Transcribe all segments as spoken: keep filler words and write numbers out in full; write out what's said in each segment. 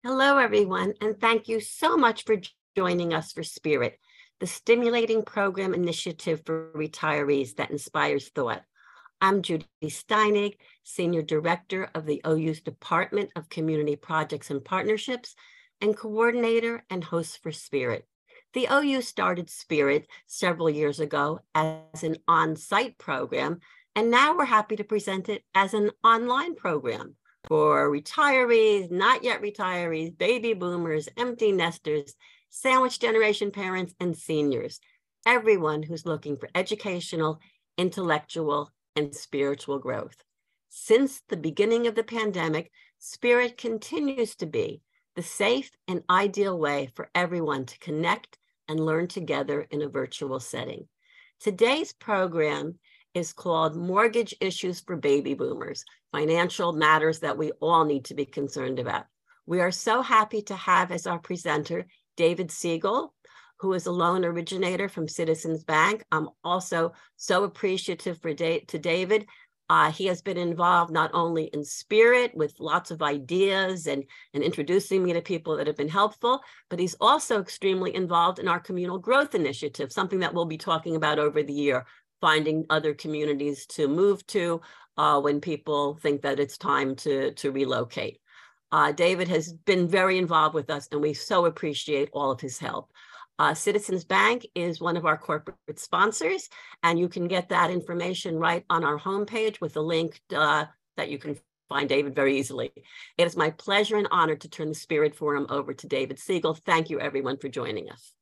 Hello, everyone, and thank you so much for joining us for Spirit, the stimulating program initiative for retirees that inspires thought. I'm Judy Steinig, Senior Director of the O U's Department of Community Projects and Partnerships, and Coordinator and Host for Spirit. The O U started Spirit several years ago as an on-site program, and now we're happy to present it as an online program for retirees, not yet retirees, baby boomers, empty nesters, sandwich generation parents, and seniors, everyone who's looking for educational, intellectual, and spiritual growth. Since the beginning of the pandemic, Spirit continues to be the safe and ideal way for everyone to connect and learn together in a virtual setting. Today's program is called Mortgage Issues for Baby Boomers, financial matters that we all need to be concerned about. We are so happy to have as our presenter, David Siegel, who is a loan originator from Citizens Bank. I'm also so appreciative for da- to David. Uh, he has been involved not only in Spirit with lots of ideas and, and introducing me to people that have been helpful, but he's also extremely involved in our communal growth initiative, something that we'll be talking about over the year, finding other communities to move to uh, when people think that it's time to, to relocate. Uh, David has been very involved with us, and we so appreciate all of his help. Uh, Citizens Bank is one of our corporate sponsors, and you can get that information right on our homepage with a link uh, that you can find David very easily. It is my pleasure and honor to turn the Spirit Forum over to David Siegel. Thank you, everyone, for joining us.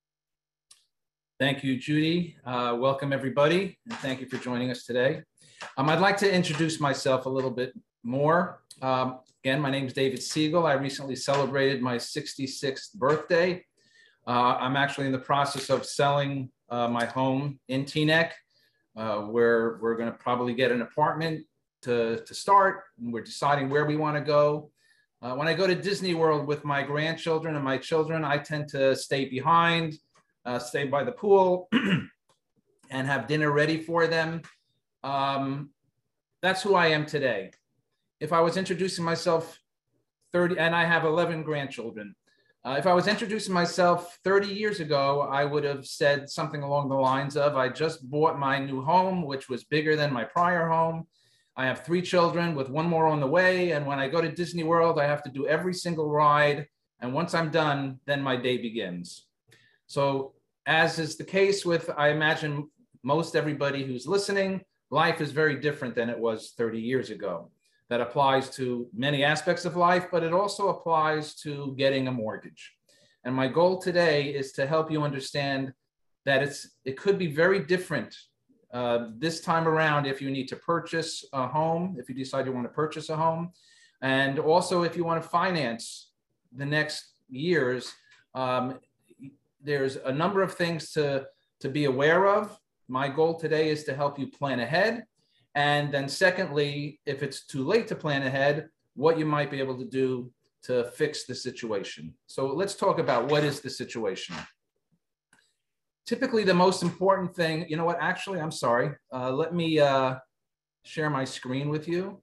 Thank you, Judy. Uh, welcome, everybody, and thank you for joining us today. Um, I'd like to introduce myself a little bit more. Um, again, my name is David Siegel. I recently celebrated my sixty-sixth birthday. Uh, I'm actually in the process of selling uh, my home in Teaneck, uh, where we're going to probably get an apartment to, to start, and we're deciding where we want to go. Uh, when I go to Disney World with my grandchildren and my children, I tend to stay behind, Uh, stay by the pool and have dinner ready for them. Um, that's who I am today. If I was introducing myself thirty, and I have eleven grandchildren. Uh, if I was introducing myself thirty years ago, I would have said something along the lines of, I just bought my new home, which was bigger than my prior home. I have three children with one more on the way. And when I go to Disney World, I have to do every single ride. And once I'm done, then my day begins. So as is the case with, I imagine, most everybody who's listening, life is very different than it was thirty years ago. That applies to many aspects of life, but it also applies to getting a mortgage. And my goal today is to help you understand that it's it could be very different uh, this time around if you need to purchase a home, if you decide you want to purchase a home, and also if you want to finance the next years. Um, There's a number of things to, to be aware of. My goal today is to help you plan ahead. And then secondly, if it's too late to plan ahead, what you might be able to do to fix the situation. So let's talk about what is the situation. Typically, the most important thing, you know what, actually, I'm sorry. Uh, let me uh, share my screen with you.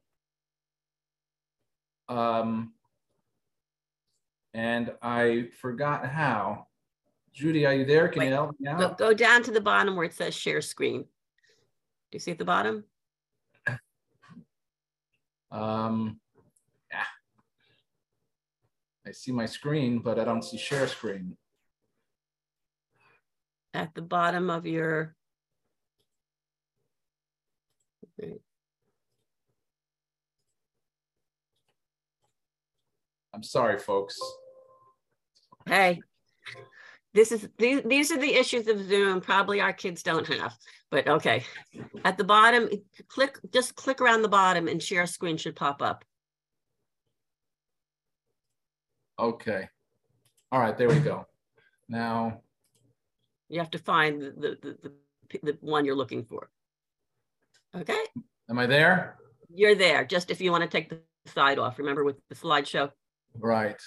Um, and I forgot how. Judy, are you there? Can Wait, you help me out? Go, go down to the bottom where it says share screen. Do you see at the bottom? Um, yeah. I see my screen, but I don't see share screen. At the bottom of your... Okay. I'm sorry, folks. Hey. This is these, these are the issues of Zoom probably our kids don't have, but okay. At the bottom, click just click around the bottom and share screen should pop up. Okay. All right, there we go. Now you have to find the the, the, the, the one you're looking for. Okay. Am I there? You're there. Just if you want to take the side off, remember with the slideshow. Right.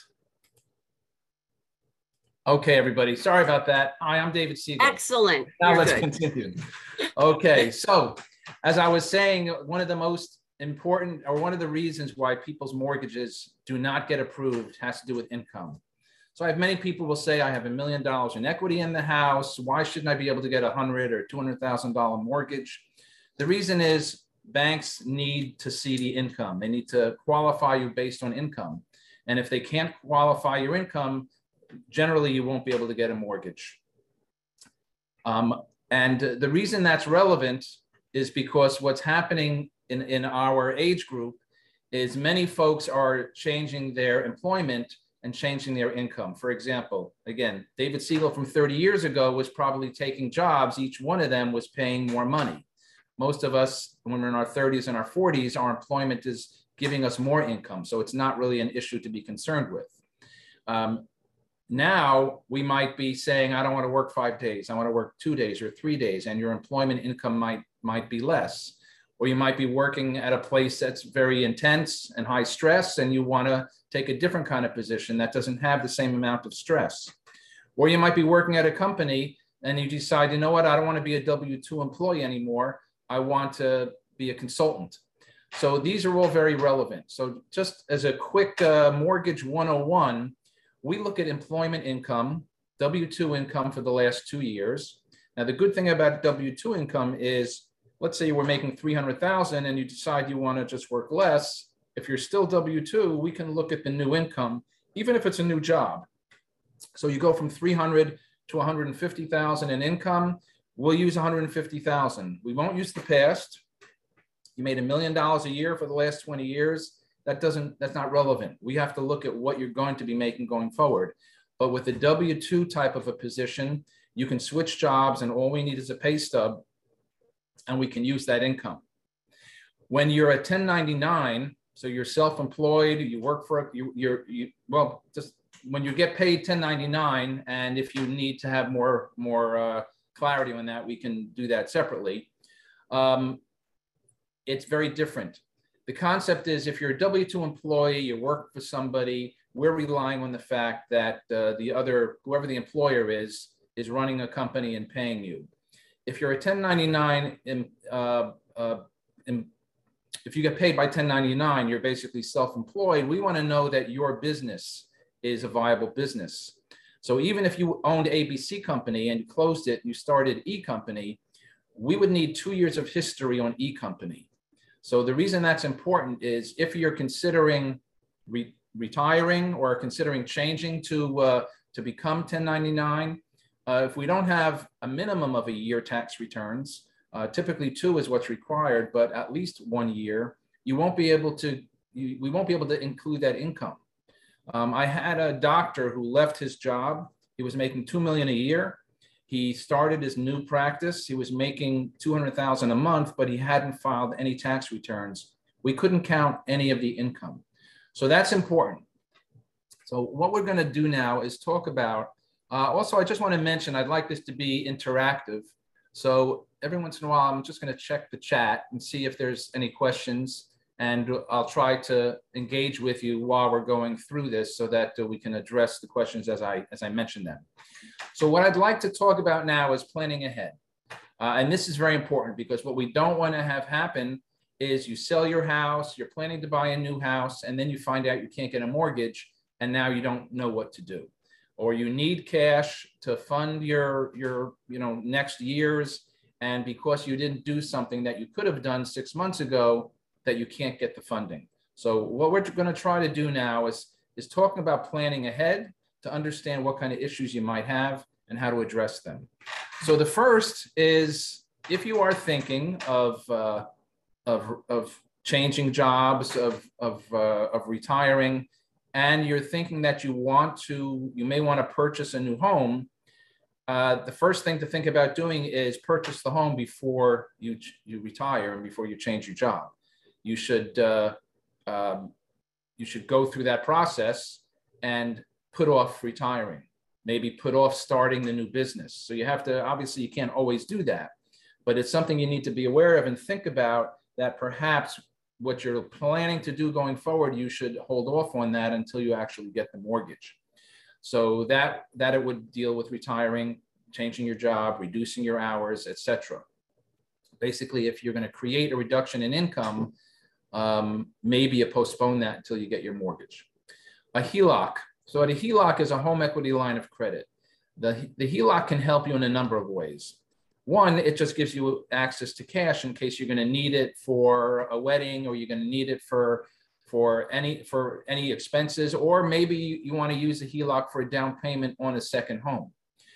Okay, everybody. Sorry about that. Hi, I'm David Siegel. Excellent. Now You're let's good. continue. Okay, so as I was saying, one of the most important, or one of the reasons why people's mortgages do not get approved has to do with income. So I have many people will say, I have a million dollars in equity in the house. Why shouldn't I be able to get a hundred or two hundred thousand dollar mortgage? The reason is banks need to see the income. They need to qualify you based on income. And if they can't qualify your income, generally you won't be able to get a mortgage. Um, and the reason that's relevant is because what's happening in, in our age group is many folks are changing their employment and changing their income. For example, again, David Siegel from thirty years ago was probably taking jobs. Each one of them was paying more money. Most of us, when we're in our thirties and our forties, our employment is giving us more income. So it's not really an issue to be concerned with. Um, now we might be saying, I don't want to work five days. I want to work two days or three days. And your employment income might, might be less. Or you might be working at a place that's very intense and high stress, and you want to take a different kind of position that doesn't have the same amount of stress. Or you might be working at a company and you decide, you know what, I don't want to be a W two employee anymore. I want to be a consultant. So these are all very relevant. So just as a quick uh, mortgage one oh one, we look at employment income, W two income for the last two years. Now, the good thing about W two income is, let's say you were making three hundred thousand and you decide you want to just work less. If you're still W two, we can look at the new income, even if it's a new job. So you go from three hundred to one hundred fifty thousand in income. We'll use one hundred fifty thousand. We won't use the past. You made a million dollars a year for the last twenty years. That doesn't, that's not relevant. We have to look at what you're going to be making going forward. But with the W two type of a position, you can switch jobs and all we need is a pay stub and we can use that income. When you're a ten ninety-nine, so you're self-employed, you work for, you, you're, you, well, just when you get paid ten ninety-nine, and if you need to have more, more uh, clarity on that, we can do that separately. Um, it's very different. The concept is if you're a W two employee, you work for somebody, we're relying on the fact that uh, the other, whoever the employer is, is running a company and paying you. If you're a ten ninety-nine, in, uh, uh, in, if you get paid by ten ninety-nine, you're basically self-employed. We want to know that your business is a viable business. So even if you owned A B C company and you closed it, you started E company, we would need two years of history on E company. So the reason that's important is if you're considering re retiring or considering changing to, uh, to become ten ninety-nine, uh, if we don't have a minimum of a year tax returns, uh, typically two is what's required, but at least one year, you won't be able to, you, we won't be able to include that income. Um, I had a doctor who left his job. He was making two million dollars a year. He started his new practice. He was making two hundred thousand dollars a month, but he hadn't filed any tax returns. We couldn't count any of the income. So that's important. So what we're going to do now is talk about, uh, also, I just want to mention, I'd like this to be interactive. So every once in a while, I'm just going to check the chat and see if there's any questions. And I'll try to engage with you while we're going through this so that uh, we can address the questions as I, as I mentioned them. So what I'd like to talk about now is planning ahead. Uh, and this is very important because what we don't want to have happen is you sell your house, you're planning to buy a new house, and then you find out you can't get a mortgage, and now you don't know what to do. Or you need cash to fund your, your you know, next years, and because you didn't do something that you could have done six months ago, that you can't get the funding. So what we're going to try to do now is, is talking about planning ahead to understand what kind of issues you might have and how to address them. So the first is if you are thinking of, uh, of, of changing jobs, of, of, uh, of retiring, and you're thinking that you want to, you may want to purchase a new home, uh, the first thing to think about doing is purchase the home before you, you retire and before you change your job. You should, uh, um, you should go through that process and put off retiring, maybe put off starting the new business. So you have to, obviously you can't always do that, but it's something you need to be aware of and think about that perhaps what you're planning to do going forward, you should hold off on that until you actually get the mortgage. So that, that it would deal with retiring, changing your job, reducing your hours, et cetera. Basically, if you're going to create a reduction in income, um, maybe you postpone that until you get your mortgage. A H E L O C. So a H E L O C is a home equity line of credit. The, the H E L O C can help you in a number of ways. One, it just gives you access to cash in case you're going to need it for a wedding, or you're going to need it for, for, any, for any expenses, or maybe you, you want to use the H E L O C for a down payment on a second home.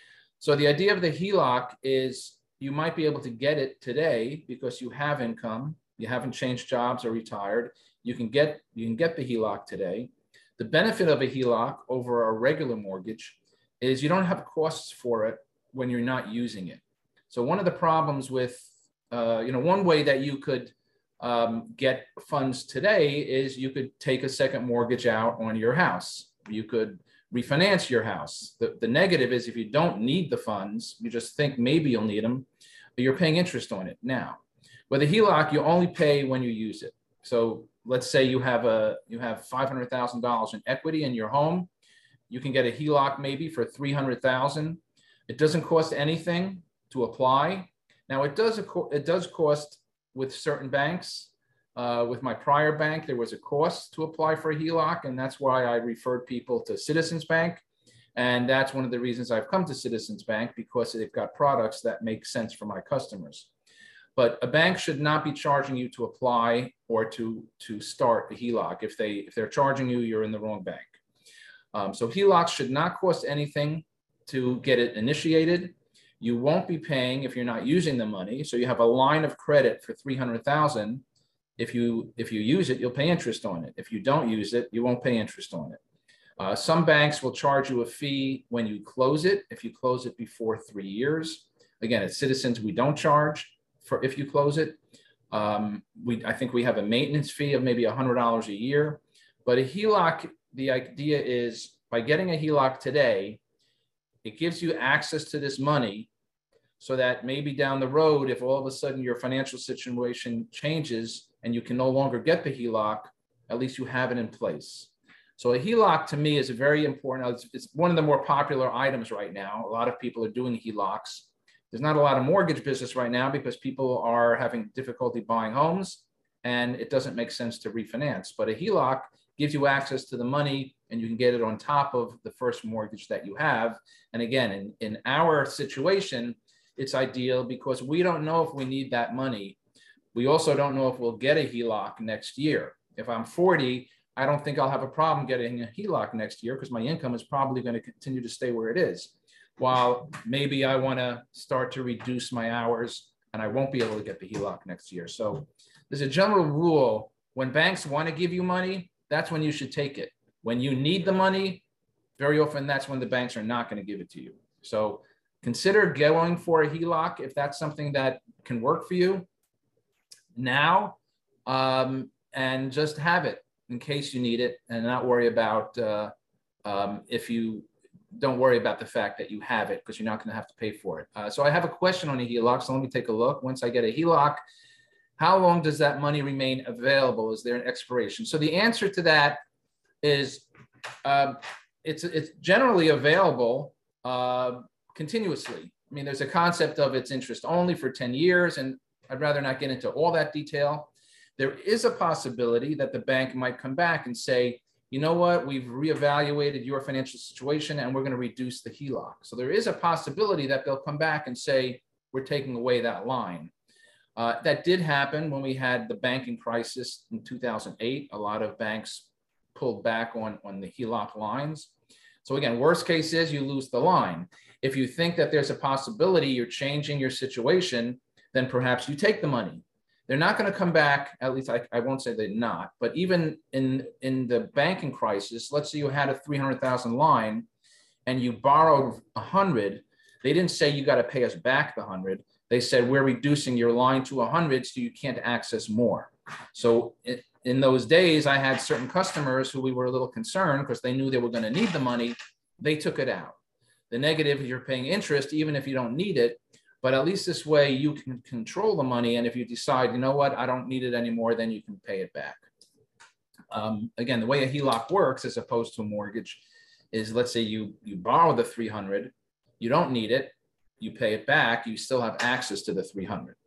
So the idea of the H E L O C is you might be able to get it today because you have income, you haven't changed jobs or retired. You can get, you can get the H E L O C today. The benefit of a H E L O C over a regular mortgage is you don't have costs for it when you're not using it. So one of the problems with, uh, you know, one way that you could um, get funds today is you could take a second mortgage out on your house. You could refinance your house. The, the negative is if you don't need the funds, you just think maybe you'll need them, but you're paying interest on it now. With a H E L O C, you only pay when you use it. So let's say you have a you have five hundred thousand dollars in equity in your home. You can get a H E L O C maybe for three hundred thousand dollars. It doesn't cost anything to apply. Now it does it does cost with certain banks. Uh, with my prior bank, there was a cost to apply for a H E L O C, and that's why I referred people to Citizens Bank. And that's one of the reasons I've come to Citizens Bank, because they've got products that make sense for my customers. But a bank should not be charging you to apply or to, to start a H E L O C. If, they, if they're charging you, you're in the wrong bank. Um, so H E L O C should not cost anything to get it initiated. You won't be paying if you're not using the money. So you have a line of credit for three hundred thousand dollars. If you, if you use it, you'll pay interest on it. If you don't use it, you won't pay interest on it. Uh, some banks will charge you a fee when you close it, if you close it before three years. Again, at Citizens, we don't charge for if you close it. Um, we, I think we have a maintenance fee of maybe one hundred dollars a year. But a H E L O C, the idea is by getting a H E L O C today, it gives you access to this money so that maybe down the road, if all of a sudden your financial situation changes and you can no longer get the H E L O C, at least you have it in place. So a H E L O C to me is a very important, it's, it's one of the more popular items right now. A lot of people are doing H E L O Cs. There's not a lot of mortgage business right now because people are having difficulty buying homes and it doesn't make sense to refinance. But a H E L O C gives you access to the money and you can get it on top of the first mortgage that you have. And again, in, in our situation, it's ideal because we don't know if we need that money. We also don't know if we'll get a H E L O C next year. If I'm forty, I don't think I'll have a problem getting a H E L O C next year because my income is probably going to continue to stay where it is. While maybe I want to start to reduce my hours and I won't be able to get the H E L O C next year. So there's a general rule. When banks want to give you money, that's when you should take it. When you need the money, very often that's when the banks are not going to give it to you. So consider going for a H E L O C if that's something that can work for you now, um, and just have it in case you need it and not worry about uh, um, if you don't worry about the fact that you have it because you're not going to have to pay for it. Uh, so I have a question on a H E L O C. So let me take a look. Once I get a H E L O C, how long does that money remain available? Is there an expiration? So the answer to that is um, it's, it's generally available uh, continuously. I mean, there's a concept of it's interest only for ten years, and I'd rather not get into all that detail. There is a possibility that the bank might come back and say, you know what, we've reevaluated your financial situation and we're going to reduce the H E L O C. So there is a possibility that they'll come back and say, we're taking away that line. Uh, that did happen when we had the banking crisis in two thousand eight. A lot of banks pulled back on, on the H E L O C lines. So again, worst case is you lose the line. If you think that there's a possibility you're changing your situation, then perhaps you take the money. They're not going to come back, at least I, I won't say they're not, but even in, in the banking crisis, let's say you had a three hundred thousand line and you borrowed one hundred, they didn't say you got to pay us back the one hundred. They said, we're reducing your line to one hundred so you can't access more. So in, in those days, I had certain customers who we were a little concerned because they knew they were going to need the money. They took it out. The negative is you're paying interest even if you don't need it. But at least this way you can control the money. And if you decide, you know what, I don't need it anymore, then you can pay it back. Um, again, the way a H E L O C works as opposed to a mortgage is, let's say you, you borrow the three hundred, you don't need it, you pay it back, you still have access to the three hundred.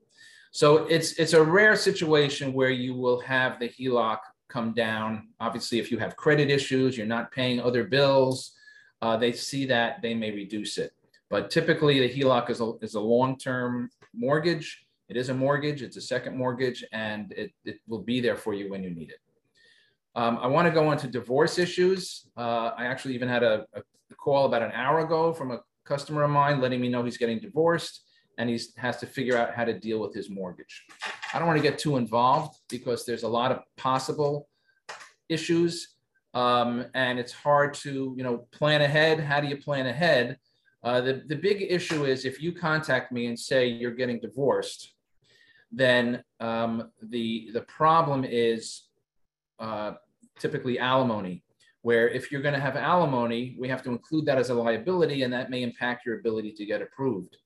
So it's, it's a rare situation where you will have the H E L O C come down. Obviously, if you have credit issues, you're not paying other bills, uh, they see that, they may reduce it. But typically the H E L O C is a, is a long-term mortgage. It is a mortgage, it's a second mortgage, and it, it will be there for you when you need it. Um, I want to go on to divorce issues. Uh, I actually even had a, a call about an hour ago from a customer of mine letting me know he's getting divorced and he has to figure out how to deal with his mortgage. I don't want to get too involved because there's a lot of possible issues, um, and it's hard to, you know, plan ahead. How do you plan ahead? Uh, the, the big issue is if you contact me and say you're getting divorced, then um, the, the problem is uh, typically alimony, where if you're going to have alimony, we have to include that as a liability, and that may impact your ability to get approved.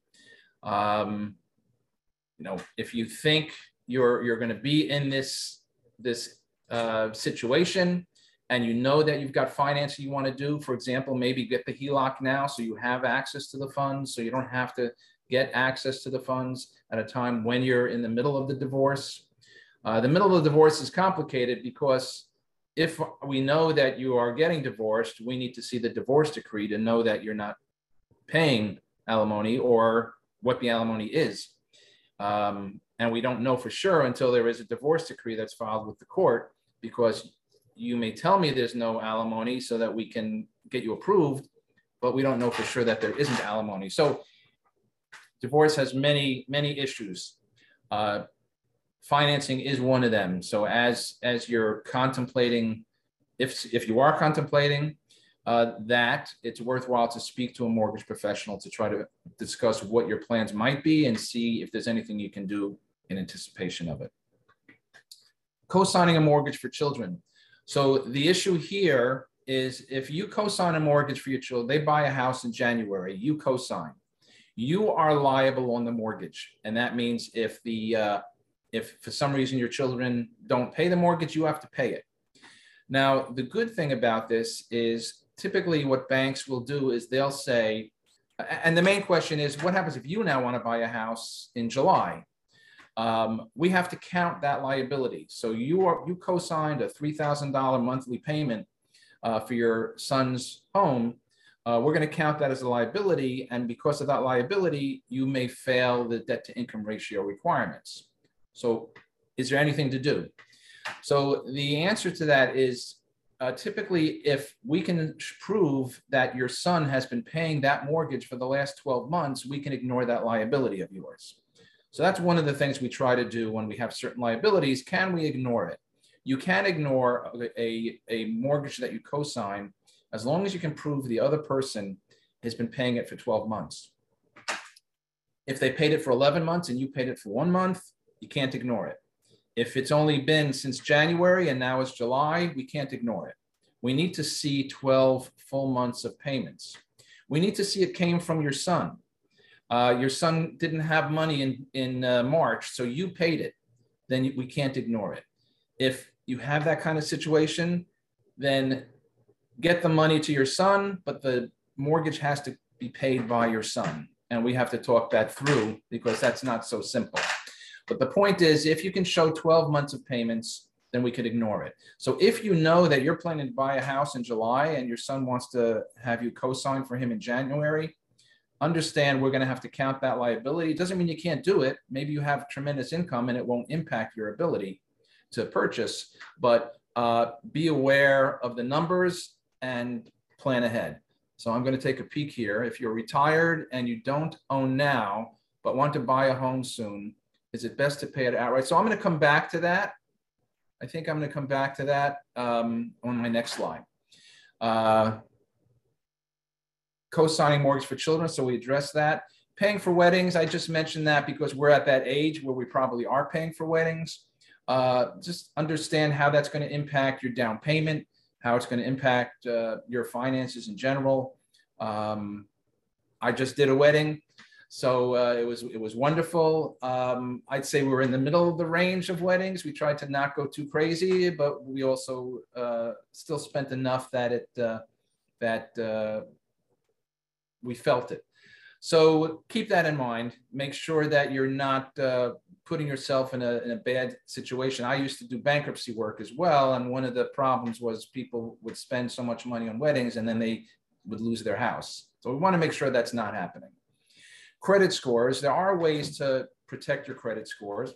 Um, you know, if you think you're, you're going to be in this, this uh, situation, and you know that you've got financing you want to do, for example, maybe get the H E L O C now so you have access to the funds, so you don't have to get access to the funds at a time when you're in the middle of the divorce. Uh, the middle of the divorce is complicated because if we know that you are getting divorced, we need to see the divorce decree to know that you're not paying alimony or what the alimony is. Um, and we don't know for sure until there is a divorce decree that's filed with the court, because you may tell me there's no alimony so that we can get you approved, but we don't know for sure that there isn't alimony. So divorce has many, many issues. Uh, financing is one of them. So as, as you're contemplating, if, if you are contemplating uh, that, it's worthwhile to speak to a mortgage professional to try to discuss what your plans might be and see if there's anything you can do in anticipation of it. Co-signing a mortgage for children. So the issue here is if you co-sign a mortgage for your children, they buy a house in January, you co-sign, you are liable on the mortgage. And that means if the, uh, if for some reason your children don't pay the mortgage, you have to pay it. Now, the good thing about this is typically what banks will do is they'll say, and the main question is, what happens if you now want to buy a house in July? Um, we have to count that liability. So you are you co-signed a three thousand dollar monthly payment uh, for your son's home. Uh, we're going to count that as a liability, and because of that liability, you may fail the debt to income ratio requirements. So is there anything to do? So the answer to that is uh, typically if we can prove that your son has been paying that mortgage for the last twelve months, we can ignore that liability of yours. So that's one of the things we try to do when we have certain liabilities. Can we ignore it? You can ignore a, a mortgage that you co-sign as long as you can prove the other person has been paying it for twelve months. If they paid it for eleven months and you paid it for one month, you can't ignore it. If it's only been since January and now it's July, we can't ignore it. We need to see twelve full months of payments. We need to see it came from your son. Uh, your son didn't have money in, in uh, March, so you paid it, then we can't ignore it. If you have that kind of situation, then get the money to your son, but the mortgage has to be paid by your son. And we have to talk that through because that's not so simple. But the point is, if you can show twelve months of payments, then we could ignore it. So if you know that you're planning to buy a house in July and your son wants to have you co-sign for him in January, understand we're going to have to count that liability. It doesn't mean you can't do it. Maybe you have tremendous income and it won't impact your ability to purchase, but uh, be aware of the numbers and plan ahead. So I'm going to take a peek here. If you're retired and you don't own now, but want to buy a home soon, is it best to pay it outright? So I'm going to come back to that. I think I'm going to come back to that um, on my next slide. Uh, Co-signing mortgage for children, so we address that. Paying for weddings, I just mentioned that because we're at that age where we probably are paying for weddings. Uh, just understand how that's going to impact your down payment, how it's going to impact uh, your finances in general. Um, I just did a wedding, so uh, it was it was wonderful. Um, I'd say we were in the middle of the range of weddings. We tried to not go too crazy, but we also uh, still spent enough that it uh, that uh, we felt it. So keep that in mind. Make sure that you're not uh, putting yourself in a, in a bad situation. I used to do bankruptcy work as well. And one of the problems was people would spend so much money on weddings and then they would lose their house. So we want to make sure that's not happening. Credit scores, there are ways to protect your credit scores.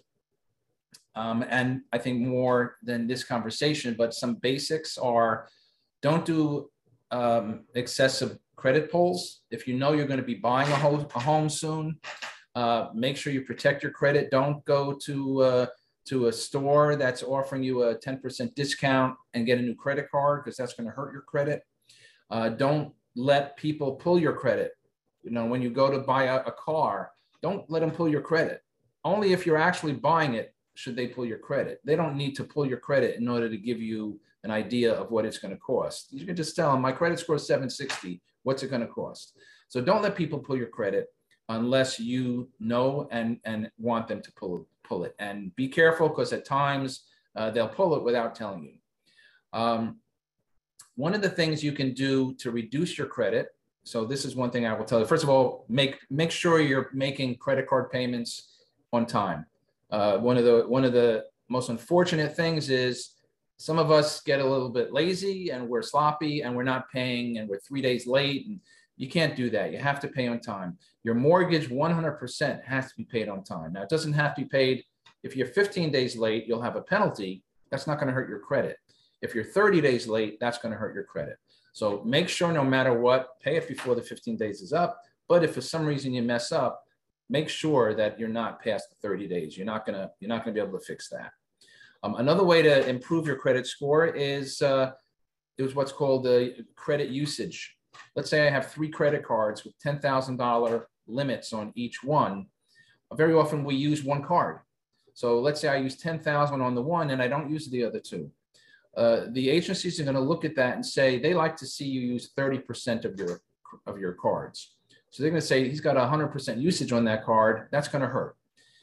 Um, and I think more than this conversation, but some basics are, don't do um, excessive credit pulls. If you know you're going to be buying a home, a home soon, uh, make sure you protect your credit. Don't go to, uh, to a store that's offering you a ten percent discount and get a new credit card, because that's going to hurt your credit. Uh, don't let people pull your credit. You know, when you go to buy a, a car, don't let them pull your credit. Only if you're actually buying it should they pull your credit. They don't need to pull your credit in order to give you an idea of what it's going to cost. You can just tell them, my credit score is seven sixty. What's it going to cost? So don't let people pull your credit unless you know and, and want them to pull, pull it. And be careful, because at times uh, they'll pull it without telling you. Um, one of the things you can do to reduce your credit, so this is one thing I will tell you. First of all, make, make sure you're making credit card payments on time. Uh, one of the one of the most unfortunate things is some of us get a little bit lazy and we're sloppy and we're not paying and we're three days late, and you can't do that. You have to pay on time. Your mortgage one hundred percent has to be paid on time. Now, it doesn't have to be paid. If you're fifteen days late, you'll have a penalty. That's not going to hurt your credit. If you're thirty days late, that's going to hurt your credit. So make sure no matter what, pay it before the fifteen days is up. But if for some reason you mess up, make sure that you're not past the thirty days. You're not gonna, you're not gonna be able to fix that. Um, another way to improve your credit score is, uh, is what's called the credit usage. Let's say I have three credit cards with ten thousand dollar limits on each one. Very often we use one card. So let's say I use ten thousand on the one and I don't use the other two. Uh, the agencies are gonna look at that and say, they like to see you use thirty percent of your, of your cards. So they're going to say he's got one hundred percent usage on that card. That's going to hurt.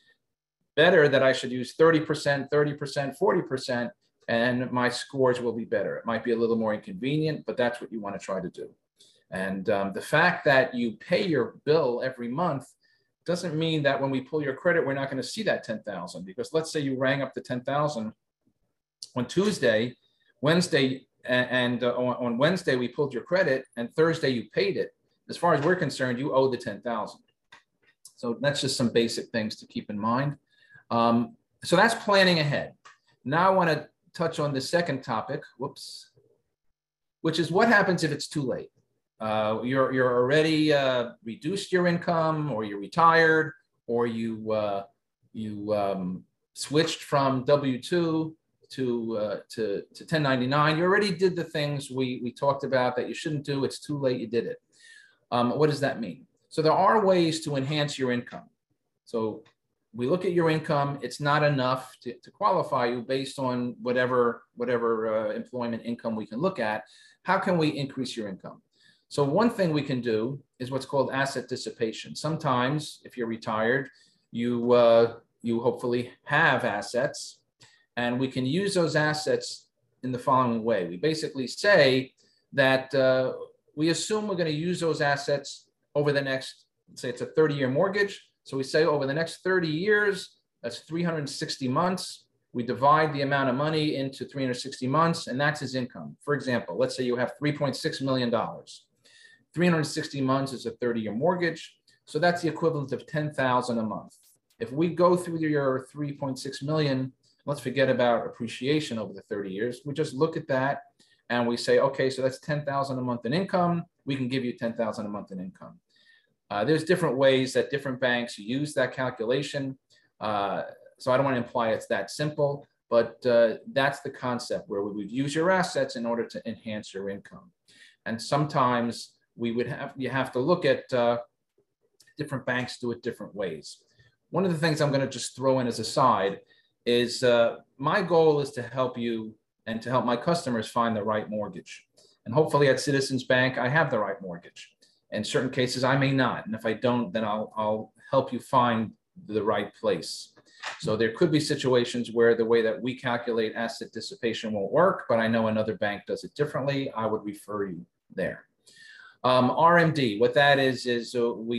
Better that I should use thirty percent, thirty percent, forty percent, and my scores will be better. It might be a little more inconvenient, but that's what you want to try to do. And um, the fact that you pay your bill every month doesn't mean that when we pull your credit, we're not going to see that ten thousand. Because let's say you rang up the ten thousand on Tuesday, Wednesday, and uh, on, on Wednesday we pulled your credit, and Thursday you paid it. As far as we're concerned, you owe the ten thousand. So that's just some basic things to keep in mind. Um, so that's planning ahead. Now I want to touch on the second topic, whoops, which is what happens if it's too late. Uh, you're, you're already uh, reduced your income, or you're retired, or you, uh, you um, switched from W two to, uh, to, to ten ninety-nine. You already did the things we, we talked about that you shouldn't do. It's too late, you did it. Um, what does that mean? So there are ways to enhance your income. So we look at your income. It's not enough to, to qualify you based on whatever, whatever uh, employment income we can look at. How can we increase your income? So one thing we can do is what's called asset dissipation. Sometimes if you're retired, you, uh, you hopefully have assets, and we can use those assets in the following way. We basically say that uh, we assume we're going to use those assets over the next, let's say it's a thirty year mortgage. So we say over the next thirty years, that's three hundred sixty months. We divide the amount of money into three hundred sixty months, and that's his income. For example, let's say you have three point six million dollars. three hundred sixty months is a thirty year mortgage. So that's the equivalent of ten thousand dollars a month. If we go through your three point six million, let's forget about appreciation over the thirty years. We just look at that and we say, okay, so that's ten thousand dollars a month in income. We can give you ten thousand dollars a month in income. Uh, there's different ways that different banks use that calculation. Uh, so I don't want to imply it's that simple, but uh, that's the concept where we would use your assets in order to enhance your income. And sometimes we would have, you have to look at uh, different banks do it different ways. One of the things I'm going to just throw in as a side is uh, my goal is to help you and to help my customers find the right mortgage. And hopefully at Citizens Bank, I have the right mortgage. In certain cases, I may not. And if I don't, then I'll, I'll help you find the right place. So there could be situations where the way that we calculate asset dissipation won't work, but I know another bank does it differently. I would refer you there. Um, R M D, what that is, is uh, we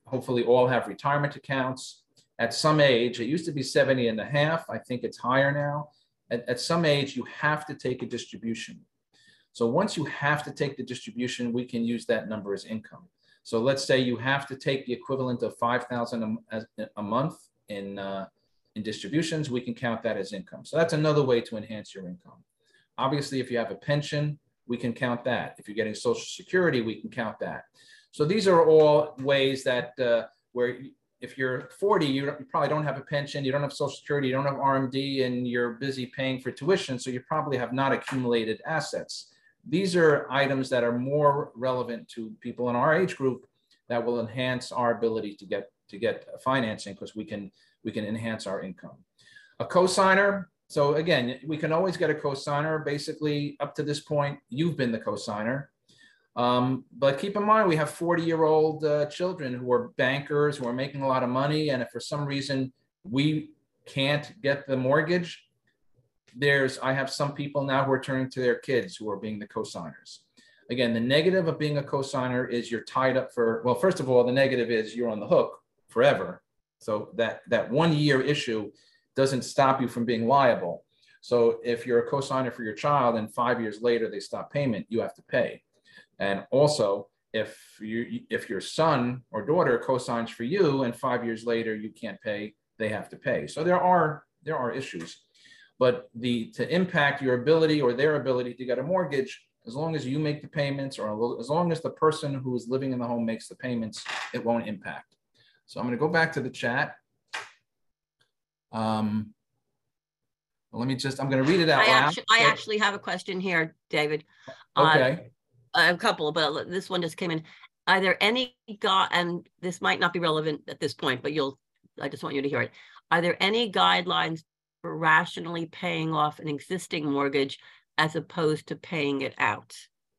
hopefully all have retirement accounts. At some age, it used to be seventy and a half. I think it's higher now. At, at some age, you have to take a distribution. So once you have to take the distribution, we can use that number as income. So let's say you have to take the equivalent of five thousand dollars a, a month in, uh, in distributions, we can count that as income. So that's another way to enhance your income. Obviously, if you have a pension, we can count that. If you're getting Social Security, we can count that. So these are all ways that uh, where if you're forty, you, you probably don't have a pension, you don't have Social Security, you don't have R M D, and you're busy paying for tuition, so you probably have not accumulated assets. These are items that are more relevant to people in our age group that will enhance our ability to get to get financing, because we can we can enhance our income. A cosigner. So again, we can always get a cosigner. Basically, up to this point, you've been the cosigner. Um, but keep in mind, we have forty-year-old uh, children who are bankers, who are making a lot of money. And if for some reason we can't get the mortgage, there's, I have some people now who are turning to their kids who are being the cosigners. Again, the negative of being a cosigner is you're tied up for, well, first of all, the negative is you're on the hook forever. So that, that one year issue doesn't stop you from being liable. So if you're a cosigner for your child and five years later they stop payment, you have to pay. And also, if you if your son or daughter cosigns for you and five years later you can't pay, they have to pay. So there are there are issues. But the to impact your ability or their ability to get a mortgage, as long as you make the payments, or as long as the person who is living in the home makes the payments, it won't impact. So I'm going to go back to the chat. Um, let me just, I'm going to read it out I loud. Actually, I actually have a question here, David. Okay. Uh, a couple, but this one just came in. Are there any, and this might not be relevant at this point, but you'll, I just want you to hear it. Are there any guidelines for rationally paying off an existing mortgage as opposed to paying it out?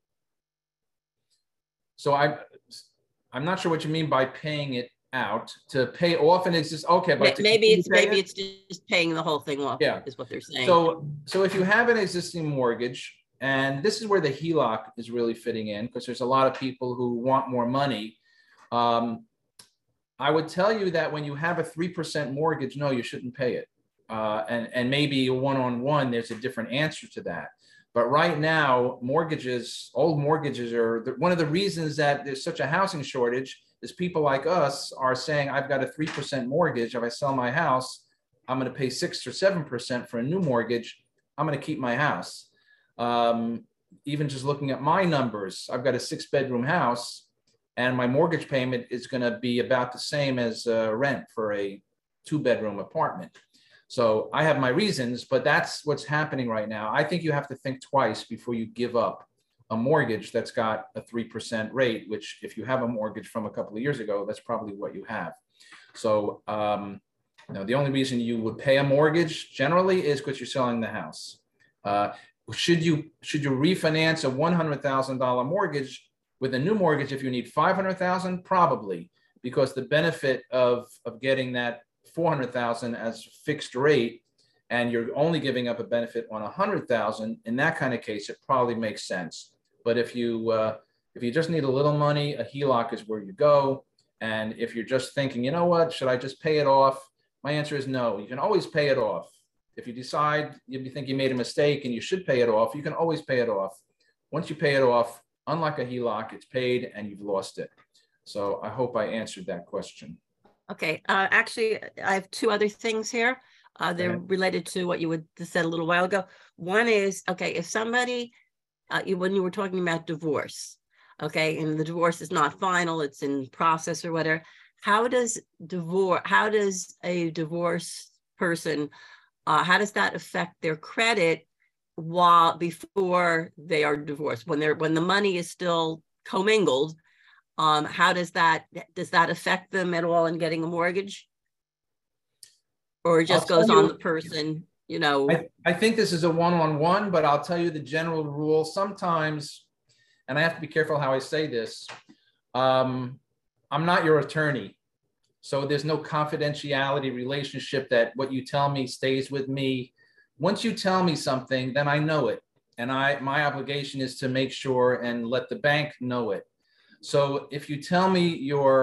So I, I'm not sure what you mean by paying it out. To pay off an existing, okay, but maybe it's maybe it? it's just paying the whole thing off. Yeah, is what they're saying. So, so if you have an existing mortgage, and this is where the H E L O C is really fitting in, because there's a lot of people who want more money. Um, I would tell you that when you have a three percent mortgage, no, you shouldn't pay it. Uh, and, and maybe a one-on-one, there's a different answer to that. But right now, mortgages, old mortgages are, the, one of the reasons that there's such a housing shortage is people like us are saying, I've got a three percent mortgage. If I sell my house, I'm going to pay six or seven percent for a new mortgage. I'm going to keep my house. Um, even just looking at my numbers, I've got a six bedroom house and my mortgage payment is going to be about the same as uh, rent for a two bedroom apartment. So I have my reasons, but that's what's happening right now. I think you have to think twice before you give up a mortgage that's got a three percent rate, which if you have a mortgage from a couple of years ago, that's probably what you have. So um, you know, the only reason you would pay a mortgage generally is because you're selling the house. Uh, Should you should you refinance a one hundred thousand dollar mortgage with a new mortgage if you need five hundred thousand dollars? Probably, because the benefit of, of getting that four hundred thousand dollars as fixed rate and you're only giving up a benefit on one hundred thousand dollars, in that kind of case, it probably makes sense. But if you uh, if you just need a little money, a H E L O C is where you go. And if you're just thinking, you know what, should I just pay it off? My answer is no. You can always pay it off. If you decide, if you think you made a mistake and you should pay it off, you can always pay it off. Once you pay it off, unlike a H E L O C, it's paid and you've lost it. So I hope I answered that question. Okay, uh, actually, I have two other things here. Uh, they're okay. related to what you would said a little while ago. One is, okay, if somebody, uh, you, when you were talking about divorce, okay, and the divorce is not final, it's in process or whatever, how does divorce, how does a divorced person, Uh, how does that affect their credit while before they are divorced? When they're when the money is still commingled, um, how does that does that affect them at all in getting a mortgage, or it just goes on the person? You know, I, I think this is a one-on-one, but I'll tell you the general rule. Sometimes, and I have to be careful how I say this. Um, I'm not your attorney. So there's no confidentiality relationship that what you tell me stays with me. Once you tell me something, then I know it. And I, my obligation is to make sure and let the bank know it. So if you tell me your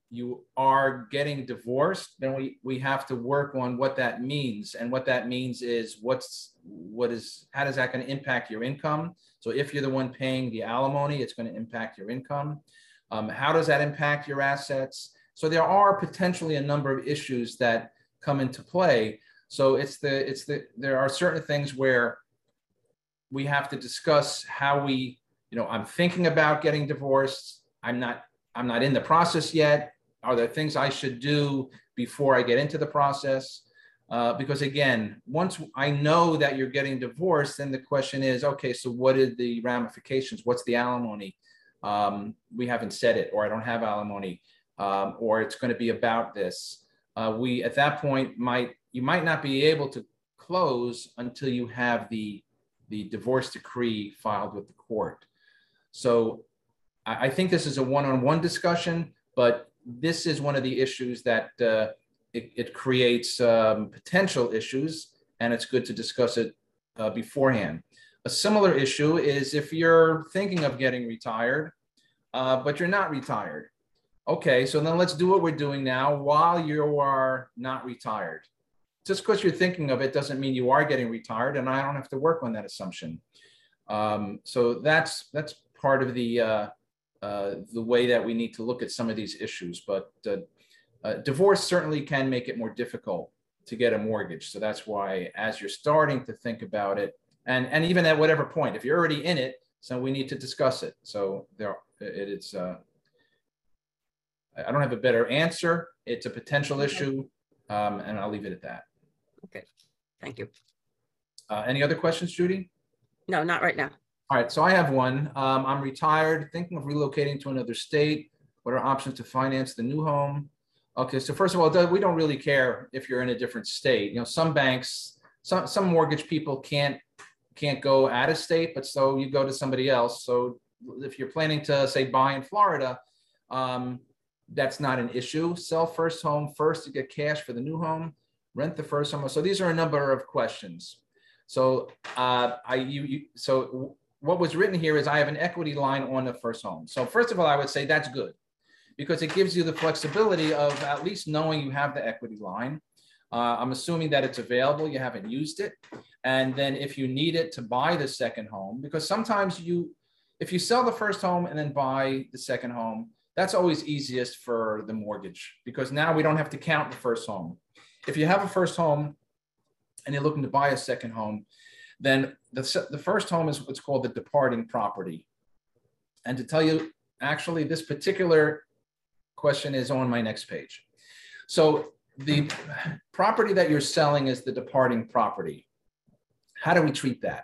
you are getting divorced, then we, we have to work on what that means. And what that means is what's, what is, how is that going to impact your income? So if you're the one paying the alimony, it's going to impact your income. Um, how does that impact your assets? So there are potentially a number of issues that come into play. So it's the, it's the, there are certain things where we have to discuss how we, you know, I'm thinking about getting divorced. I'm not, I'm not in the process yet. Are there things I should do before I get into the process? Uh, because again, once I know that you're getting divorced, then the question is, okay, so what are the ramifications? What's the alimony? Um, we haven't said it, or I don't have alimony, um, or it's going to be about this. Uh, we, at that point, might, you might not be able to close until you have the, the divorce decree filed with the court. So I, I think this is a one-on-one discussion, but this is one of the issues that uh, it, it creates um, potential issues, and it's good to discuss it uh, beforehand. A similar issue is if you're thinking of getting retired, uh, but you're not retired. Okay, so then let's do what we're doing now while you are not retired. Just because you're thinking of it doesn't mean you are getting retired, and I don't have to work on that assumption. Um, so that's that's part of the uh, uh, the way that we need to look at some of these issues. But uh, uh, divorce certainly can make it more difficult to get a mortgage. So that's why, as you're starting to think about it, and and even at whatever point, if you're already in it, so we need to discuss it. So there, it, it's. Uh, I don't have a better answer. It's a potential issue, um, and I'll leave it at that. Okay, thank you. Uh, any other questions, Judy? No, not right now. All right, so I have one. Um, I'm retired, thinking of relocating to another state. What are options to finance the new home? Okay, so first of all, we don't really care if you're in a different state. You know, some banks, some some mortgage people can't can't go out of state, but so you go to somebody else. So if you're planning to, say, buy in Florida, um, that's not an issue. Sell first home first to get cash for the new home. Rent the first home. So these are a number of questions. So uh, I you, you so what was written here is I have an equity line on the first home. So first of all, I would say that's good because it gives you the flexibility of at least knowing you have the equity line. Uh, I'm assuming that it's available. You haven't used it. And then if you need it to buy the second home, because sometimes you, if you sell the first home and then buy the second home, that's always easiest for the mortgage because now we don't have to count the first home. If you have a first home and you're looking to buy a second home, then the, the first home is what's called the departing property. And to tell you, actually, this particular question is on my next page. So the property that you're selling is the departing property. How do we treat that?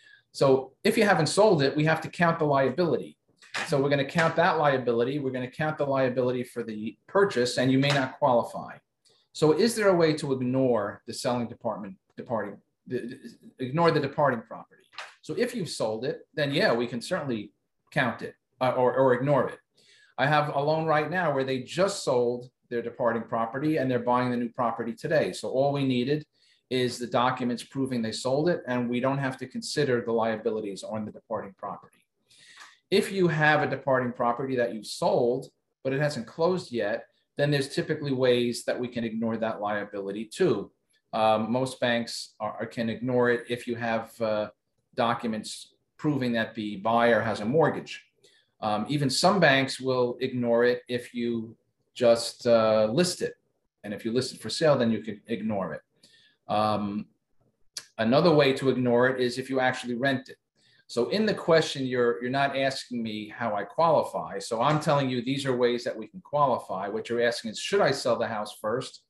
So if you haven't sold it, we have to count the liability. So we're going to count that liability. We're going to count the liability for the purchase, and you may not qualify. So is there a way to ignore the selling department departing, the, ignore the departing property? So if you've sold it, then yeah, we can certainly count it uh, or, or ignore it. I have a loan right now where they just sold their departing property and they're buying the new property today. So all we needed is the documents proving they sold it, and we don't have to consider the liabilities on the departing property. If you have a departing property that you've sold, but it hasn't closed yet, then there's typically ways that we can ignore that liability too. Um, most banks are, can ignore it if you have uh, documents proving that the buyer has a mortgage. Um, even some banks will ignore it if you just uh, list it. And if you list it for sale, then you can ignore it. Um, another way to ignore it is if you actually rent it. So in the question, you're, you're not asking me how I qualify. So I'm telling you, these are ways that we can qualify. What you're asking is, should I sell the house first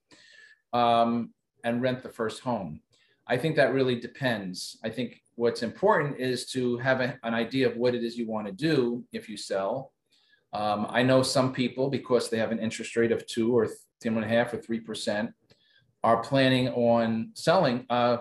um, and rent the first home? I think that really depends. I think what's important is to have a, an idea of what it is you want to do if you sell. Um, I know some people, because they have an interest rate of two or two and a half or three percent, are planning on selling, uh,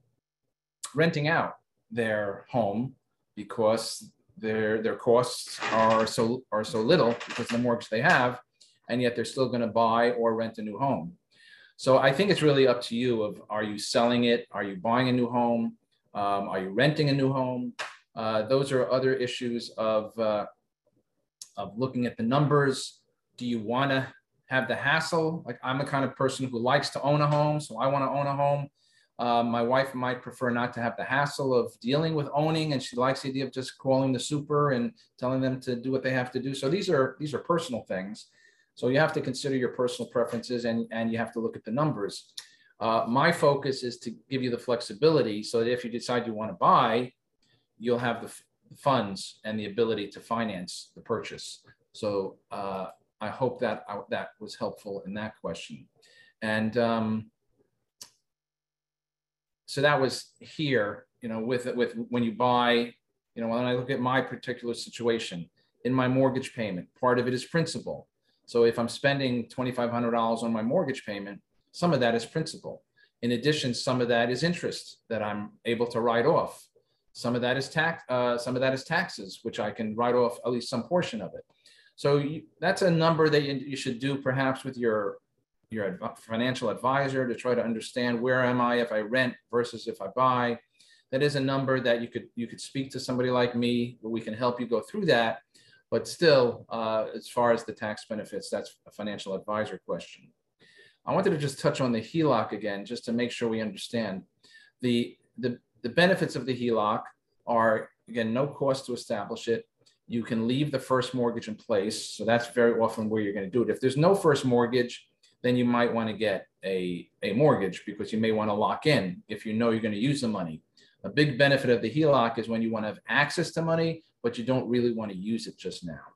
renting out their home, because their their costs are so are so little because of the mortgage they have, and yet they're still going to buy or rent a new home. So I think it's really up to you of, are you selling it? Are you buying a new home? Um, are you renting a new home? Uh, those are other issues of, uh, of looking at the numbers. Do you want to have the hassle. Like I'm the kind of person who likes to own a home, so I want to own a home. Uh, my wife might prefer not to have the hassle of dealing with owning, and she likes the idea of just calling the super and telling them to do what they have to do. So these are these are personal things. So you have to consider your personal preferences, and, and you have to look at the numbers. Uh, my focus is to give you the flexibility so that if you decide you want to buy, you'll have the funds and the ability to finance the purchase. So uh, I hope that I, that was helpful in that question. And um, so that was here, you know, with with when you buy, you know, when I look at my particular situation in my mortgage payment, part of it is principal. So if I'm spending twenty-five hundred dollars on my mortgage payment, some of that is principal. In addition, some of that is interest that I'm able to write off. Some of that is tax. Uh, some of that is taxes, which I can write off at least some portion of it. So you, that's a number that you, you should do perhaps with your your adv- financial advisor to try to understand where am I if I rent versus if I buy. That is a number that you could you could speak to somebody like me, where we can help you go through that. But still, uh, as far as the tax benefits, that's a financial advisor question. I wanted to just touch on the H E L O C again, just to make sure we understand. The, the, the benefits of the H E L O C are, again, no cost to establish it. You can leave the first mortgage in place. So that's very often where you're going to do it. If there's no first mortgage, then you might want to get a, a mortgage because you may want to lock in if you know you're going to use the money. A big benefit of the H E L O C is when you want to have access to money, but you don't really want to use it just now.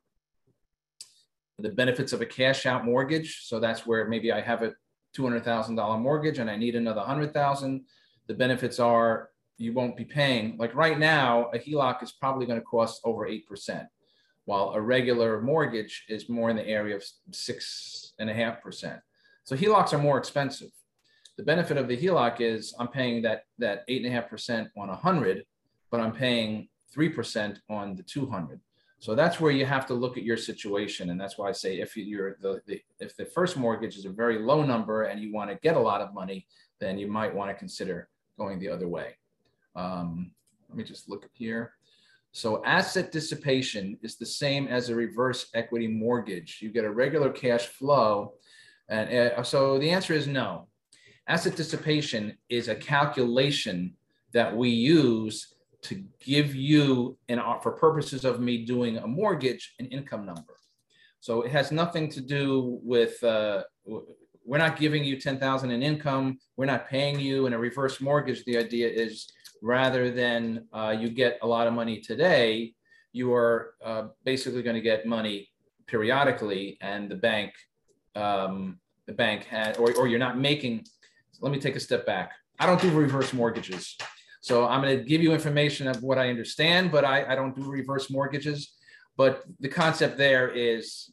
The benefits of a cash out mortgage. So that's where maybe I have a two hundred thousand dollars mortgage and I need another one hundred thousand dollars. The benefits are you won't be paying, like right now, a H E L O C is probably going to cost over eight percent, while a regular mortgage is more in the area of six and a half percent. So H E L O Cs are more expensive. The benefit of the H E L O C is I'm paying that, that eight and a half percent on one hundred, but I'm paying three percent on the two hundred. So that's where you have to look at your situation. And that's why I say if you're the, the if the first mortgage is a very low number and you want to get a lot of money, then you might want to consider going the other way. Um, let me just look here. So asset dissipation is the same as a reverse equity mortgage. You get a regular cash flow. And uh, so the answer is no. Asset dissipation is a calculation that we use to give you, an, for purposes of me doing a mortgage, an income number. So it has nothing to do with, uh, we're not giving you ten thousand in income. We're not paying you in a reverse mortgage. The idea is rather than uh, you get a lot of money today, you are uh, basically going to get money periodically, and the bank, um, the bank had, or, or you're not making, let me take a step back. I don't do reverse mortgages. So I'm going to give you information of what I understand, but I, I don't do reverse mortgages. But the concept there is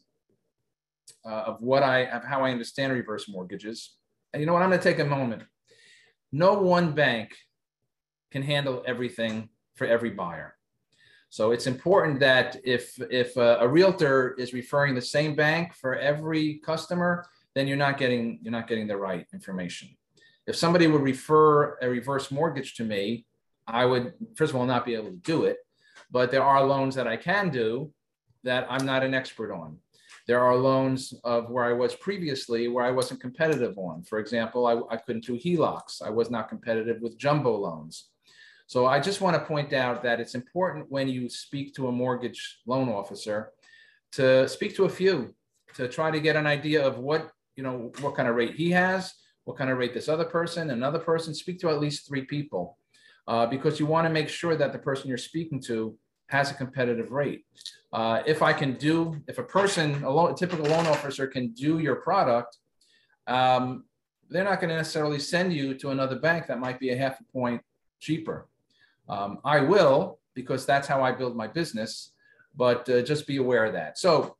uh, of what I, of how I understand reverse mortgages. And you know what? I'm going to take a moment. No one bank can handle everything for every buyer. So it's important that if, if a, a realtor is referring the same bank for every customer, then you're not getting, you're not getting the right information. If somebody would refer a reverse mortgage to me, I would, first of all, not be able to do it. But there are loans that I can do that I'm not an expert on. There are loans of where I was previously where I wasn't competitive on. For example, I, I couldn't do H E L O Cs. I was not competitive with jumbo loans. So I just want to point out that it's important when you speak to a mortgage loan officer to speak to a few, to try to get an idea of what, you know, what kind of rate he has, what kind of rate this other person, another person. Speak to at least three people uh, because you want to make sure that the person you're speaking to has a competitive rate. Uh, if I can do, if a person, a, loan, a typical loan officer can do your product, um, they're not going to necessarily send you to another bank that might be a half a point cheaper. Um, I will, because that's how I build my business, but uh, just be aware of that. So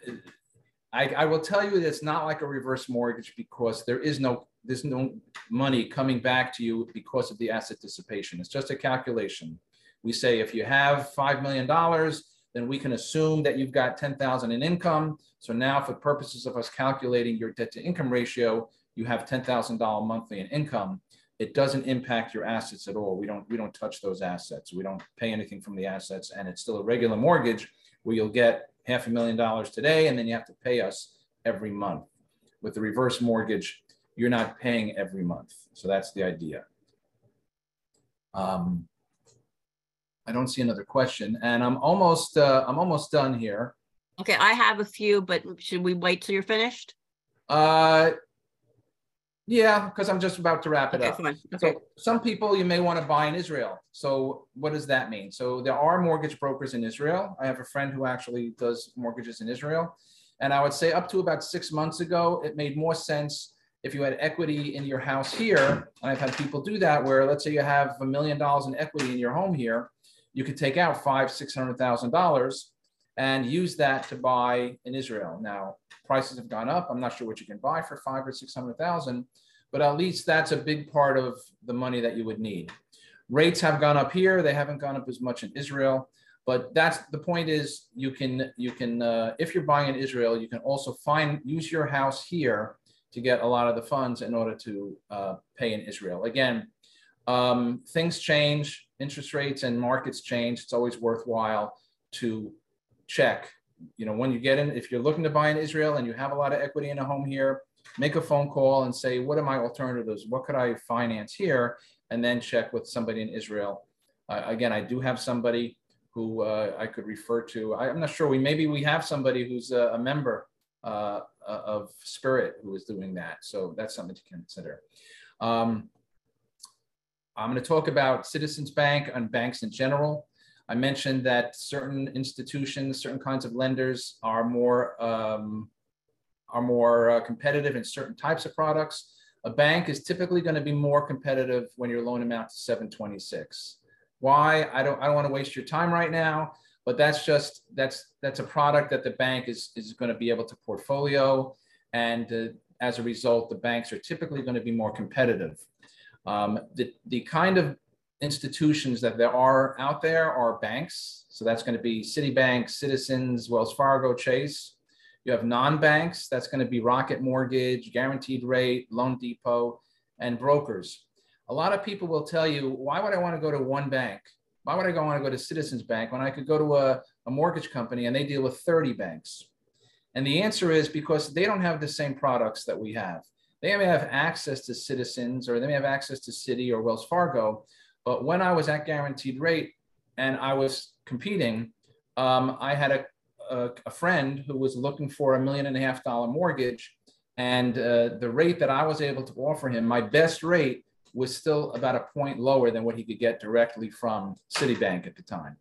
I, I will tell you that it's not like a reverse mortgage because there is no, there's no money coming back to you because of the asset dissipation. It's just a calculation. We say if you have five million dollars, then we can assume that you've got ten thousand in income. So now for purposes of us calculating your debt to income ratio, you have ten thousand dollars monthly in income. It doesn't impact your assets at all. We don't, we don't touch those assets. We don't pay anything from the assets, and it's still a regular mortgage where you'll get half a million dollars today, and then you have to pay us every month. With the reverse mortgage, you're not paying every month. So that's the idea. Um, I don't see another question, and I'm almost uh, I'm almost done here. Okay, I have a few, but should we wait till you're finished? Uh, yeah, because I'm just about to wrap it Okay, up. fine. Okay. So some people you may want to buy in Israel. So what does that mean? So there are mortgage brokers in Israel. I have a friend who actually does mortgages in Israel. And I would say up to about six months ago, it made more sense if you had equity in your house here. And I've had people do that where, let's say you have a million dollars in equity in your home here, you could take out five, six hundred thousand dollars and use that to buy in Israel. Now, prices have gone up. I'm not sure what you can buy for five or six hundred thousand, but at least that's a big part of the money that you would need. Rates have gone up here. They haven't gone up as much in Israel, but that's the point is you can, you can uh, if you're buying in Israel, you can also find, use your house here to get a lot of the funds in order to uh, pay in Israel. Again, um, things change, interest rates and markets change. It's always worthwhile to check, you know, when you get in, if you're looking to buy in Israel and you have a lot of equity in a home here, make a phone call and say, what are my alternatives? What could I finance here? And then check with somebody in Israel. Uh, again, I do have somebody who uh, I could refer to. I, I'm not sure. We maybe we have somebody who's a, a member uh, of Spirit who is doing that. So that's something to consider. Um, I'm going to talk about Citizens Bank and banks in general. I mentioned that certain institutions, certain kinds of lenders are more um, are more uh, competitive in certain types of products. A bank is typically going to be more competitive when your loan amount to seven twenty-six. Why? I don't I don't want to waste your time right now, but that's just that's that's a product that the bank is is going to be able to portfolio, and uh, as a result, the banks are typically going to be more competitive. Um, the the kind of institutions that there are out there are banks. So that's going to be Citibank, Citizens, Wells Fargo, Chase. You have non-banks. That's going to be Rocket Mortgage, Guaranteed Rate, Loan Depot, and brokers. A lot of people will tell you, why would I want to go to one bank? Why would I go want to go to Citizens Bank when I could go to a, a mortgage company and they deal with thirty banks? And the answer is because they don't have the same products that we have. They may have access to Citizens, or they may have access to Citi or Wells Fargo. But when I was at Guaranteed Rate and I was competing, um, I had a, a, a friend who was looking for a million and a half dollar mortgage. And uh, the rate that I was able to offer him, my best rate, was still about a point lower than what he could get directly from Citibank at the time.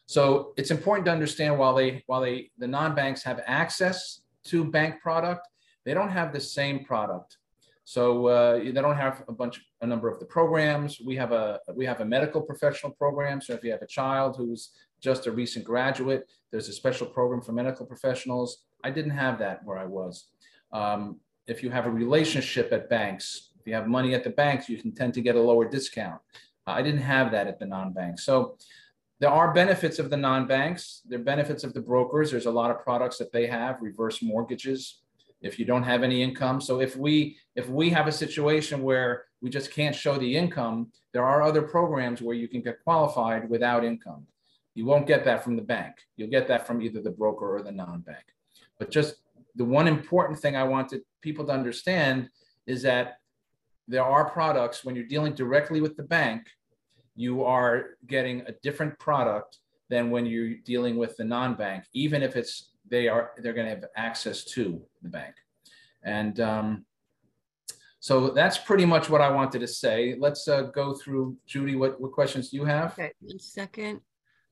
So it's important to understand while they, while they, the non-banks have access to bank product, they don't have the same product. So uh, they don't have a bunch, a number of the programs. We have a we have a medical professional program. So if you have a child who's just a recent graduate, there's a special program for medical professionals. I didn't have that where I was. Um, if you have a relationship at banks, if you have money at the banks, you can tend to get a lower discount. Uh, I didn't have that at the non-banks. So there are benefits of the non-banks. There are benefits of the brokers. There's a lot of products that they have, reverse mortgages, if you don't have any income. So if we if we have a situation where we just can't show the income, there are other programs where you can get qualified without income. You won't get that from the bank. You'll get that from either the broker or the non-bank. But just the one important thing I wanted people to understand is that there are products, when you're dealing directly with the bank, you are getting a different product than when you're dealing with the non-bank, even if it's they are they're going to have access to the bank. And um, so that's pretty much what I wanted to say. Let's uh, go through, Judy, what, what questions do you have? Okay, one second.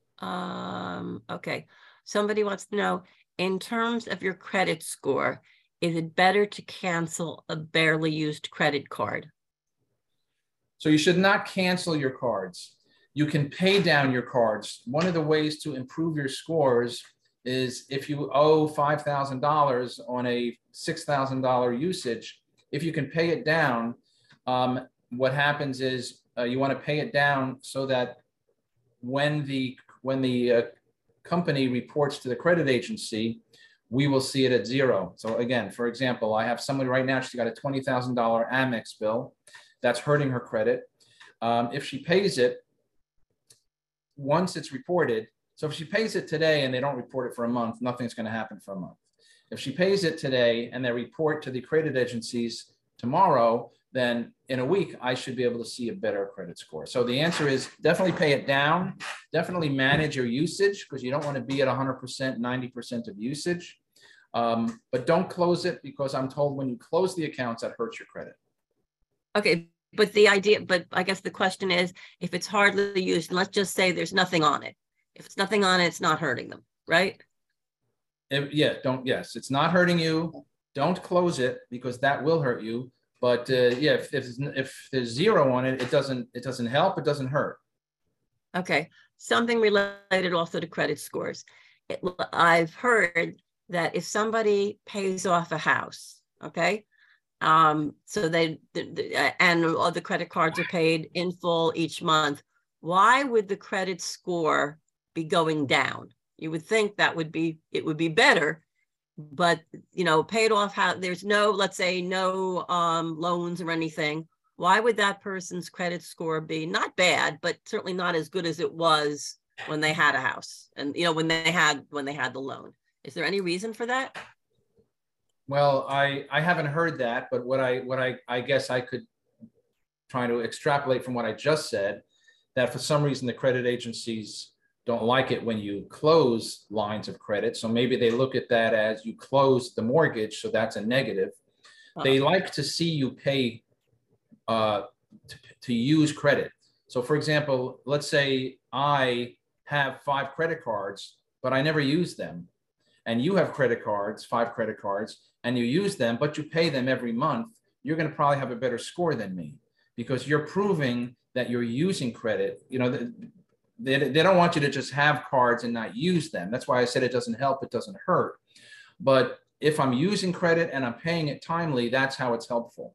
Um, okay, somebody wants to know, in terms of your credit score, is it better to cancel a barely used credit card? So you should not cancel your cards. You can pay down your cards. One of the ways to improve your scores is if you owe five thousand dollars on a six thousand dollar usage, if you can pay it down, um, what happens is uh, you want to pay it down so that when the, when the uh, company reports to the credit agency, we will see it at zero. So again, for example, I have somebody right now, she's got a twenty thousand dollar Amex bill that's hurting her credit. Um, if she pays it, once it's reported, so if she pays it today and they don't report it for a month, nothing's going to happen for a month. If she pays it today and they report to the credit agencies tomorrow, then in a week, I should be able to see a better credit score. So the answer is definitely pay it down, definitely manage your usage because you don't want to be at one hundred percent, ninety percent of usage. Um, but don't close it because I'm told when you close the accounts, that hurts your credit. Okay, but the idea, but I guess the question is, if it's hardly used, and let's just say there's nothing on it. If it's nothing on it, it's not hurting them, right? If, yeah, don't, yes, it's not hurting you. Don't close it because that will hurt you. But uh, yeah, if, if, if there's zero on it, it doesn't, it doesn't help, it doesn't hurt. Okay, something related also to credit scores. It, I've heard that if somebody pays off a house, okay, um, so they, the, the, and all the credit cards are paid in full each month, why would the credit score be going down? You would think that would be, it would be better, but, you know, paid off, how there's no, let's say no um, loans or anything. Why would that person's credit score be not bad, but certainly not as good as it was when they had a house and, you know, when they had, when they had the loan? Is there any reason for that? Well, I, I haven't heard that, but what I, what I, I guess I could try to extrapolate from what I just said, that for some reason the credit agencies don't like it when you close lines of credit. So maybe they look at that as you close the mortgage, so that's a negative. Uh-huh. They like to see you pay uh, to, to use credit. So for example, let's say I have five credit cards, but I never use them. And you have credit cards, five credit cards, and you use them, but you pay them every month. You're going to probably have a better score than me because you're proving that you're using credit. You know, they, they don't want you to just have cards and not use them. That's why I said it doesn't help, it doesn't hurt. But if I'm using credit and I'm paying it timely, that's how it's helpful.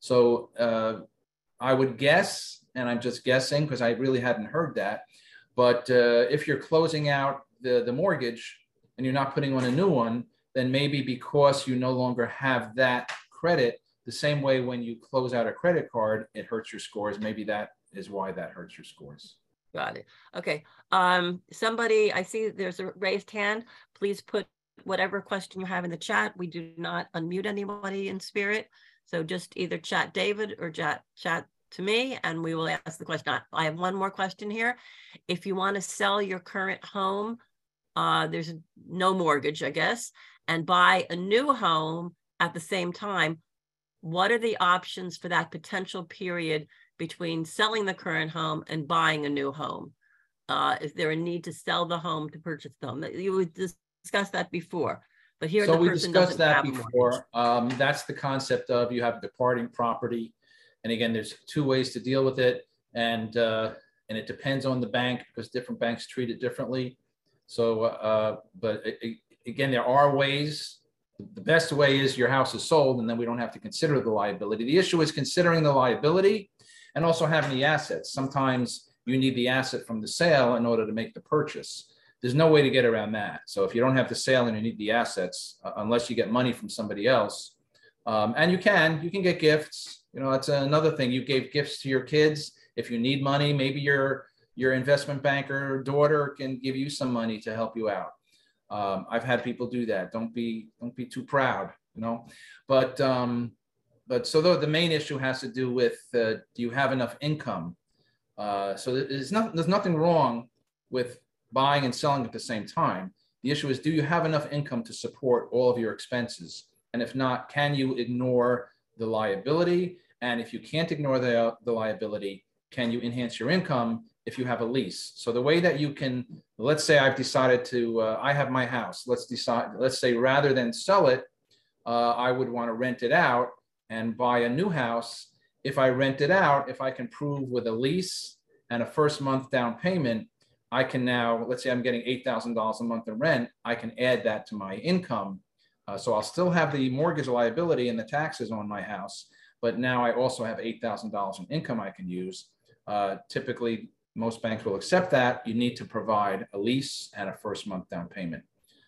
So uh, I would guess, and I'm just guessing because I really hadn't heard that, but uh, if you're closing out the, the mortgage and you're not putting on a new one, then maybe because you no longer have that credit, the same way when you close out a credit card, it hurts your scores. Maybe that is why that hurts your scores. Got it. Okay. Um, somebody, I see there's a raised hand. Please put whatever question you have in the chat. We do not unmute anybody in spirit. So just either chat David or chat, chat to me and we will ask the question. I have one more question here. If you want to sell your current home, uh, there's no mortgage, I guess, and buy a new home at the same time, what are the options for that potential period between selling the current home and buying a new home? Uh, is there a need to sell the home to purchase the home? You would discuss that before, but here so the we person discussed that have before. Um, that's the concept of you have departing property, and again, there's two ways to deal with it, and uh, and it depends on the bank because different banks treat it differently. So, uh, but it, again, there are ways. The best way is your house is sold, and then we don't have to consider the liability. The issue is considering the liability and also having the assets. Sometimes you need the asset from the sale in order to make the purchase. There's no way to get around that. So if you don't have the sale and you need the assets, uh, unless you get money from somebody else, um, and you can, you can get gifts. You know, that's another thing. You gave gifts to your kids. If you need money, maybe your your investment banker daughter can give you some money to help you out. Um, I've had people do that. Don't be don't be too proud, you know. But um, but so the, the main issue has to do with uh, do you have enough income? Uh, so there's not there's nothing wrong with buying and selling at the same time. The issue is, do you have enough income to support all of your expenses? And if not, can you ignore the liability? And if you can't ignore the, the liability, can you enhance your income if you have a lease? So the way that you can, let's say I've decided to, uh, I have my house. Let's decide, let's say rather than sell it, uh, I would want to rent it out and buy a new house. If I rent it out, if I can prove with a lease and a first month down payment, I can now, let's say I'm getting eight thousand dollars a month in rent, I can add that to my income. Uh, so I'll still have the mortgage liability and the taxes on my house, but now I also have eight thousand dollars in income I can use. Uh, typically, most banks will accept that. You need to provide a lease and a first month down payment.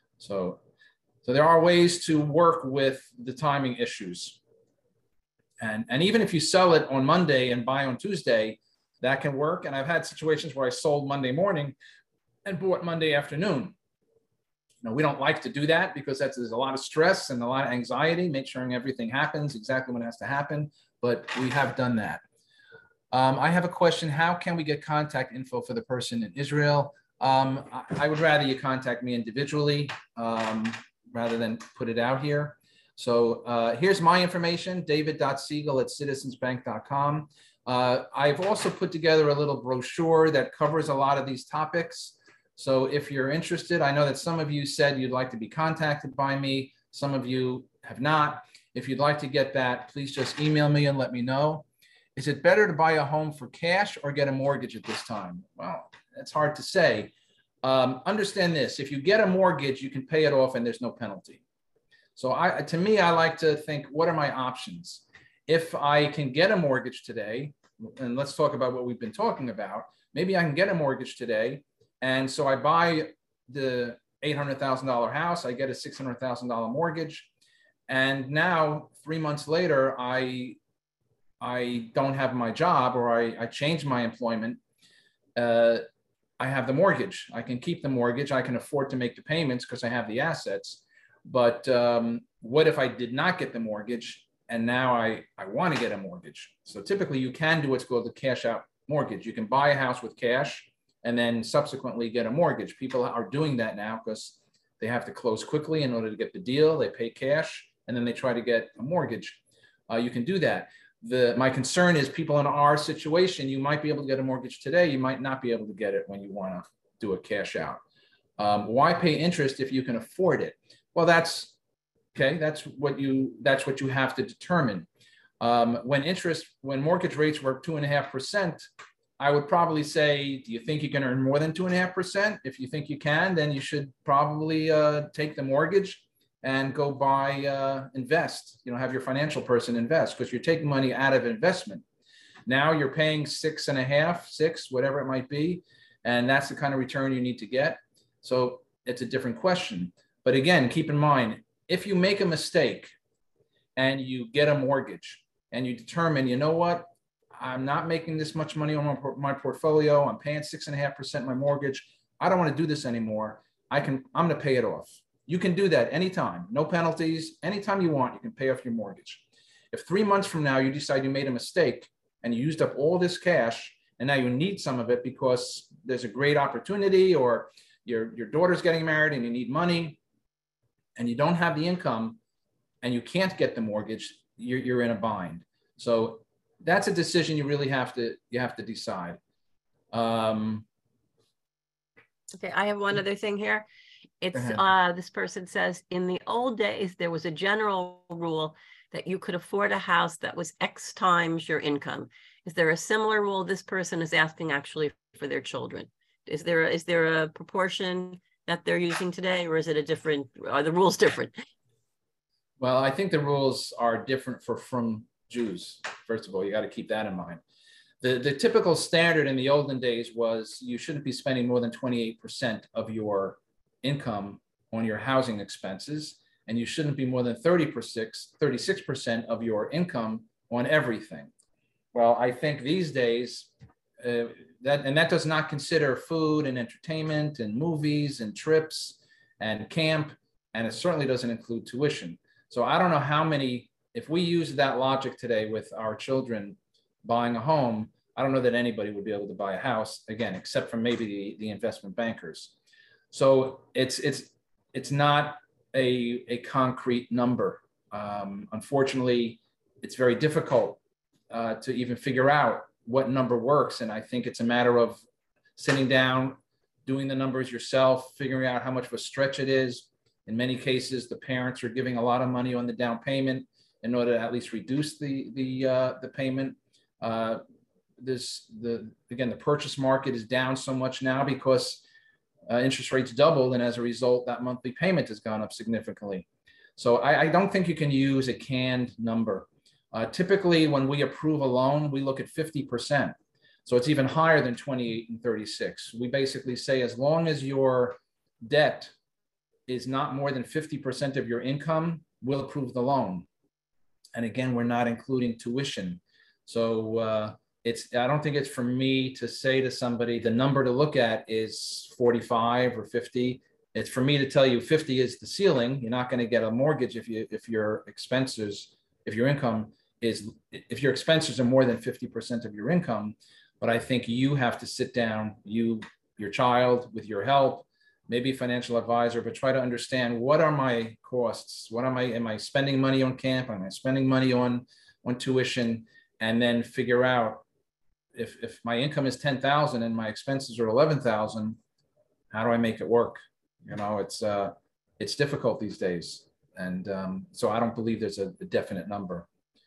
So, so there are ways to work with the timing issues. And, and even if you sell it on Monday and buy on Tuesday, that can work. And I've had situations where I sold Monday morning and bought Monday afternoon. know, we don't like to do that because that's, there's a lot of stress and a lot of anxiety, make sure everything happens exactly when it has to happen, but we have done that. Um, I have a question. How can we get contact info for the person in Israel? Um, I, I would rather you contact me individually um, rather than put it out here. So uh, here's my information, david dot siegel at citizens bank dot com. Uh, I've also put together a little brochure that covers a lot of these topics. So if you're interested, I know that some of you said you'd like to be contacted by me. Some of you have not. If you'd like to get that, please just email me and let me know. Is it better to buy a home for cash or get a mortgage at this time? Well, that's hard to say. Um, understand this, if you get a mortgage, you can pay it off and there's no penalty. So I, to me, I like to think, what are my options? If I can get a mortgage today, and let's talk about what we've been talking about, maybe I can get a mortgage today. And so I buy the eight hundred thousand dollar house, I get a six hundred thousand dollar mortgage. And now three months later, I, I don't have my job, or I, I change my employment. Uh, I have the mortgage. I can keep the mortgage. I can afford to make the payments because I have the assets. But um, what if I did not get the mortgage and now I, I want to get a mortgage? So typically you can do what's called the cash out mortgage. You can buy a house with cash and then subsequently get a mortgage. People are doing that now because they have to close quickly in order to get the deal. They pay cash and then they try to get a mortgage. Uh, you can do that. The, my concern is people in our situation, you might be able to get a mortgage today. You might not be able to get it when you want to do a cash out. Um, why pay interest if you can afford it? Well, that's okay. That's what you, that's what you have to determine. Um, when interest, when mortgage rates were two and a half percent, I would probably say, do you think you can earn more than two and a half percent? If you think you can, then you should probably uh, take the mortgage and go buy, uh, invest, you know, have your financial person invest, because you're taking money out of investment. Now you're paying six and a half, six, whatever it might be. And that's the kind of return you need to get. So it's a different question. But again, keep in mind, if you make a mistake and you get a mortgage and you determine, you know what, I'm not making this much money on my, my portfolio. I'm paying six and a half percent my mortgage. I don't want to do this anymore. I can, I'm going to pay it off. You can do that anytime, no penalties. Anytime you want, you can pay off your mortgage. If three months from now you decide you made a mistake and you used up all this cash and now you need some of it because there's a great opportunity, or your, your daughter's getting married and you need money and you don't have the income and you can't get the mortgage, you're, you're in a bind. So that's a decision you really have to, you have to decide. Um, okay, I have one other thing here. It's uh, this person says, in the old days, there was a general rule that you could afford a house that was X times your income. Is there a similar rule? This person is asking actually for their children. Is there, is there a proportion that they're using today, or is it a different, are the rules different? Well, I think the rules are different for from Jews. First of all, you got to keep that in mind. The, the typical standard in the olden days was you shouldn't be spending more than twenty-eight percent of your income on your housing expenses, and you shouldn't be more than thirty-six percent of your income on everything. Well, I think these days, uh, that, and that does not consider food and entertainment and movies and trips and camp, and it certainly doesn't include tuition. So I don't know how many, if we use that logic today with our children buying a home, I don't know that anybody would be able to buy a house, again, except for maybe the, the investment bankers. So it's, it's, it's not a, a concrete number. Um, unfortunately, it's very difficult uh, to even figure out what number works. And I think it's a matter of sitting down, doing the numbers yourself, figuring out how much of a stretch it is. In many cases, the parents are giving a lot of money on the down payment in order to at least reduce the, the, uh, the payment. Uh, this, the, again, the purchase market is down so much now because uh, interest rates doubled. And as a result, that monthly payment has gone up significantly. So I, I don't think you can use a canned number. Uh, typically, when we approve a loan, we look at fifty percent. So it's even higher than twenty-eight and thirty-six. We basically say, as long as your debt is not more than fifty percent of your income, we'll approve the loan. And again, we're not including tuition. So uh, it's, I don't think it's for me to say to somebody, the number to look at is forty-five or fifty. It's for me to tell you fifty is the ceiling. You're not going to get a mortgage if you if your expenses, if your income is, if your expenses are more than fifty percent of your income. But I think you have to sit down, you, your child, with your help, maybe a financial advisor, but try to understand, what are my costs? What am I, am I spending money on camp? Am I spending money on, on tuition? And then figure out, if, if my income is ten thousand and my expenses are eleven thousand, how do I make it work? You know, it's, uh, it's difficult these days. And um, so I don't believe there's a, a definite number.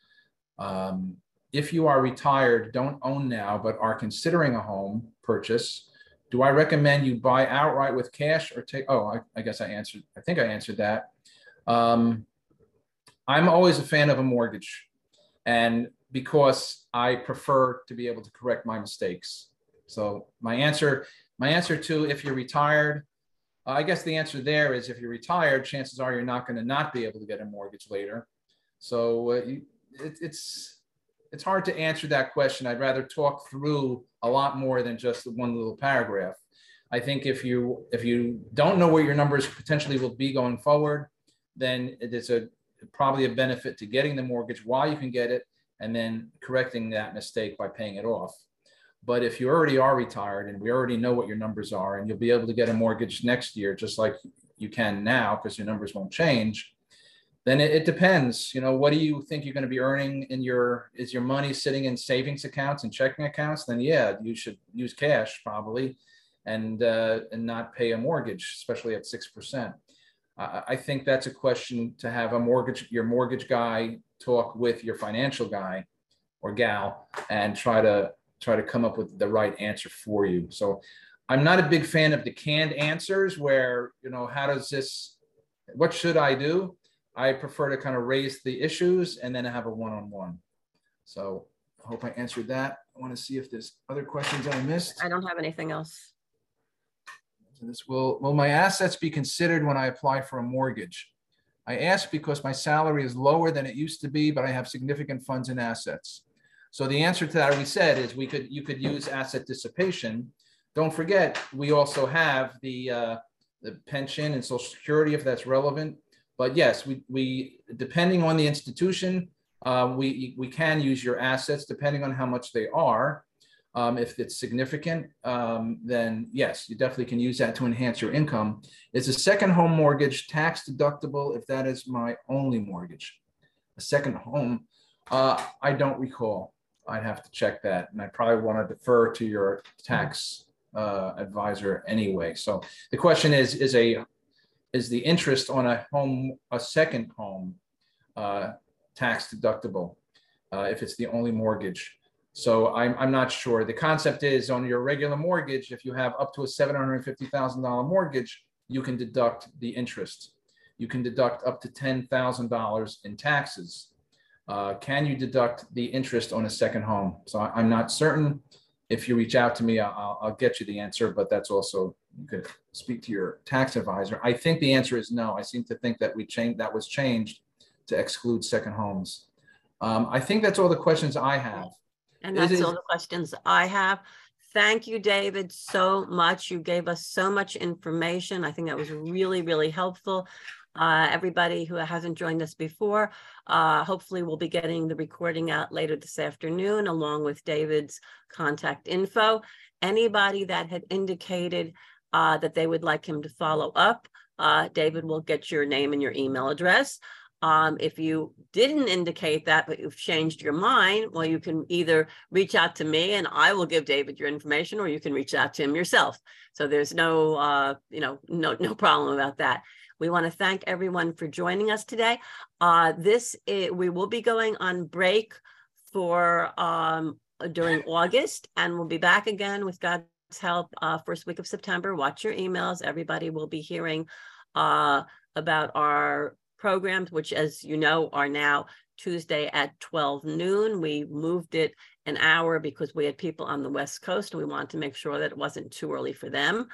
Um, if you are retired, don't own now, but are considering a home purchase, do I recommend you buy outright with cash or take, oh, I, I guess I answered, I think I answered that. Um, I'm always a fan of a mortgage, and because I prefer to be able to correct my mistakes. So my answer, my answer to, if you're retired, uh, I guess the answer there is, if you're retired, chances are you're not going to not be able to get a mortgage later. So uh, you, it, it's, it's hard to answer that question. I'd rather talk through a lot more than just one little paragraph. I think if you if you don't know where your numbers potentially will be going forward, then it is a probably a benefit to getting the mortgage while you can get it, and then correcting that mistake by paying it off. But if you already are retired and we already know what your numbers are, and you'll be able to get a mortgage next year just like you can now because your numbers won't change, then it, it depends. You know, what do you think you're going to be earning in your, is your money sitting in savings accounts and checking accounts? Then yeah, you should use cash probably, and uh, and not pay a mortgage, especially at six percent. Uh, I think that's a question to have a mortgage, your mortgage guy talk with your financial guy or gal and try to try to come up with the right answer for you. So I'm not a big fan of the canned answers where, you know, how does this, what should I do? I prefer to kind of raise the issues and then have a one-on-one. So I hope I answered that. I want to see if there's other questions I missed. I don't have anything else. So this will, will my assets be considered when I apply for a mortgage? I ask because my salary is lower than it used to be, but I have significant funds and assets. So the answer to that, we said, is we could, you could use asset dissipation. Don't forget, we also have the, uh, the pension and Social Security, if that's relevant. But yes, we, we depending on the institution, uh, we, we can use your assets depending on how much they are. Um, if it's significant, um, then yes, you definitely can use that to enhance your income. Is a second home mortgage tax deductible if that is my only mortgage? A second home, uh, I don't recall. I'd have to check that. And I probably want to defer to your tax uh, advisor anyway. So the question is, is a is the interest on a home, a second home, uh, tax deductible uh, if it's the only mortgage? So I'm, I'm not sure. The concept is, on your regular mortgage, if you have up to a seven hundred fifty thousand dollar mortgage, you can deduct the interest. You can deduct up to ten thousand dollars in taxes. Uh, can you deduct the interest on a second home? So I, I'm not certain. If you reach out to me, I'll, I'll get you the answer, but that's also, you could speak to your tax advisor. I think the answer is no. I seem to think that we changed, that was changed to exclude second homes. Um, I think that's all the questions I have. And that's all the questions I have. Thank you, David, so much. You gave us so much information. I think that was really, really helpful. Uh, everybody who hasn't joined us before, uh, hopefully we'll be getting the recording out later this afternoon, along with David's contact info. Anybody that had indicated uh, that they would like him to follow up, uh, David will get your name and your email address. Um, if you didn't indicate that, but you've changed your mind, well, you can either reach out to me and I will give David your information, or you can reach out to him yourself. So there's no, uh, you know, no, no problem about that. We want to thank everyone for joining us today. Uh, this is, we will be going on break for um, during August, and we'll be back again with God's help uh, first week of September. Watch your emails. Everybody will be hearing uh, about our programs, which, as you know, are now Tuesday at twelve noon. We moved it an hour because we had people on the West Coast, and we wanted to make sure that it wasn't too early for them.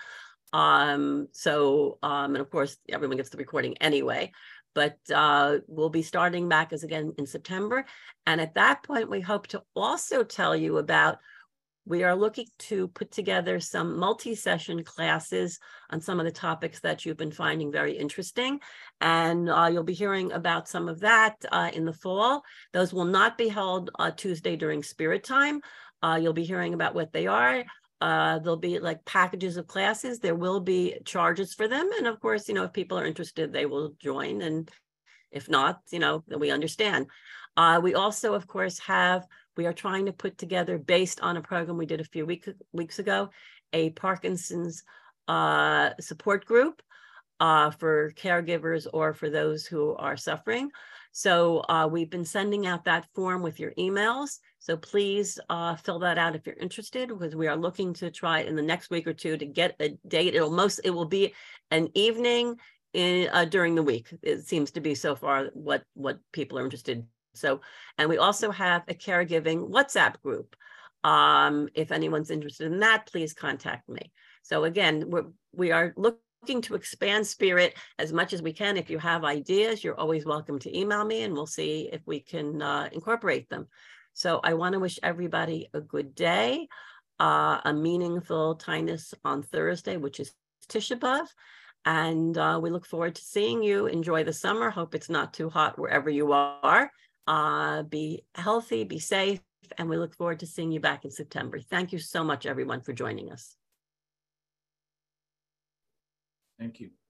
Um, so, um, and of course, everyone gets the recording anyway, but uh, we'll be starting back as again in September. And at that point, we hope to also tell you about we are looking to put together some multi-session classes on some of the topics that you've been finding very interesting. And uh, you'll be hearing about some of that uh, in the fall. Those will not be held uh, Tuesday during Spirit Time. Uh, you'll be hearing about what they are. Uh, there'll be like packages of classes. There will be charges for them. And of course, you know, if people are interested, they will join. And if not, you know, then we understand. Uh, we also, of course, have, we are trying to put together, based on a program we did a few week, weeks ago, a Parkinson's uh, support group uh, for caregivers or for those who are suffering. So uh, we've been sending out that form with your emails. So please uh, fill that out if you're interested, because we are looking to try in the next week or two to get a date. It'll most, it will be an evening in uh, during the week. It seems to be so far what, what people are interested in. So, and we also have a caregiving WhatsApp group. Um, if anyone's interested in that, please contact me. So again, we're, we are looking to expand Spirit as much as we can. If you have ideas, you're always welcome to email me and we'll see if we can uh, incorporate them. So I want to wish everybody a good day, uh, a meaningful Tainus on Thursday, which is Tisha B'Av. And uh, we look forward to seeing you. Enjoy the summer. Hope it's not too hot wherever you are. Uh, be healthy, be safe, and we look forward to seeing you back in September. Thank you so much, everyone, for joining us. Thank you.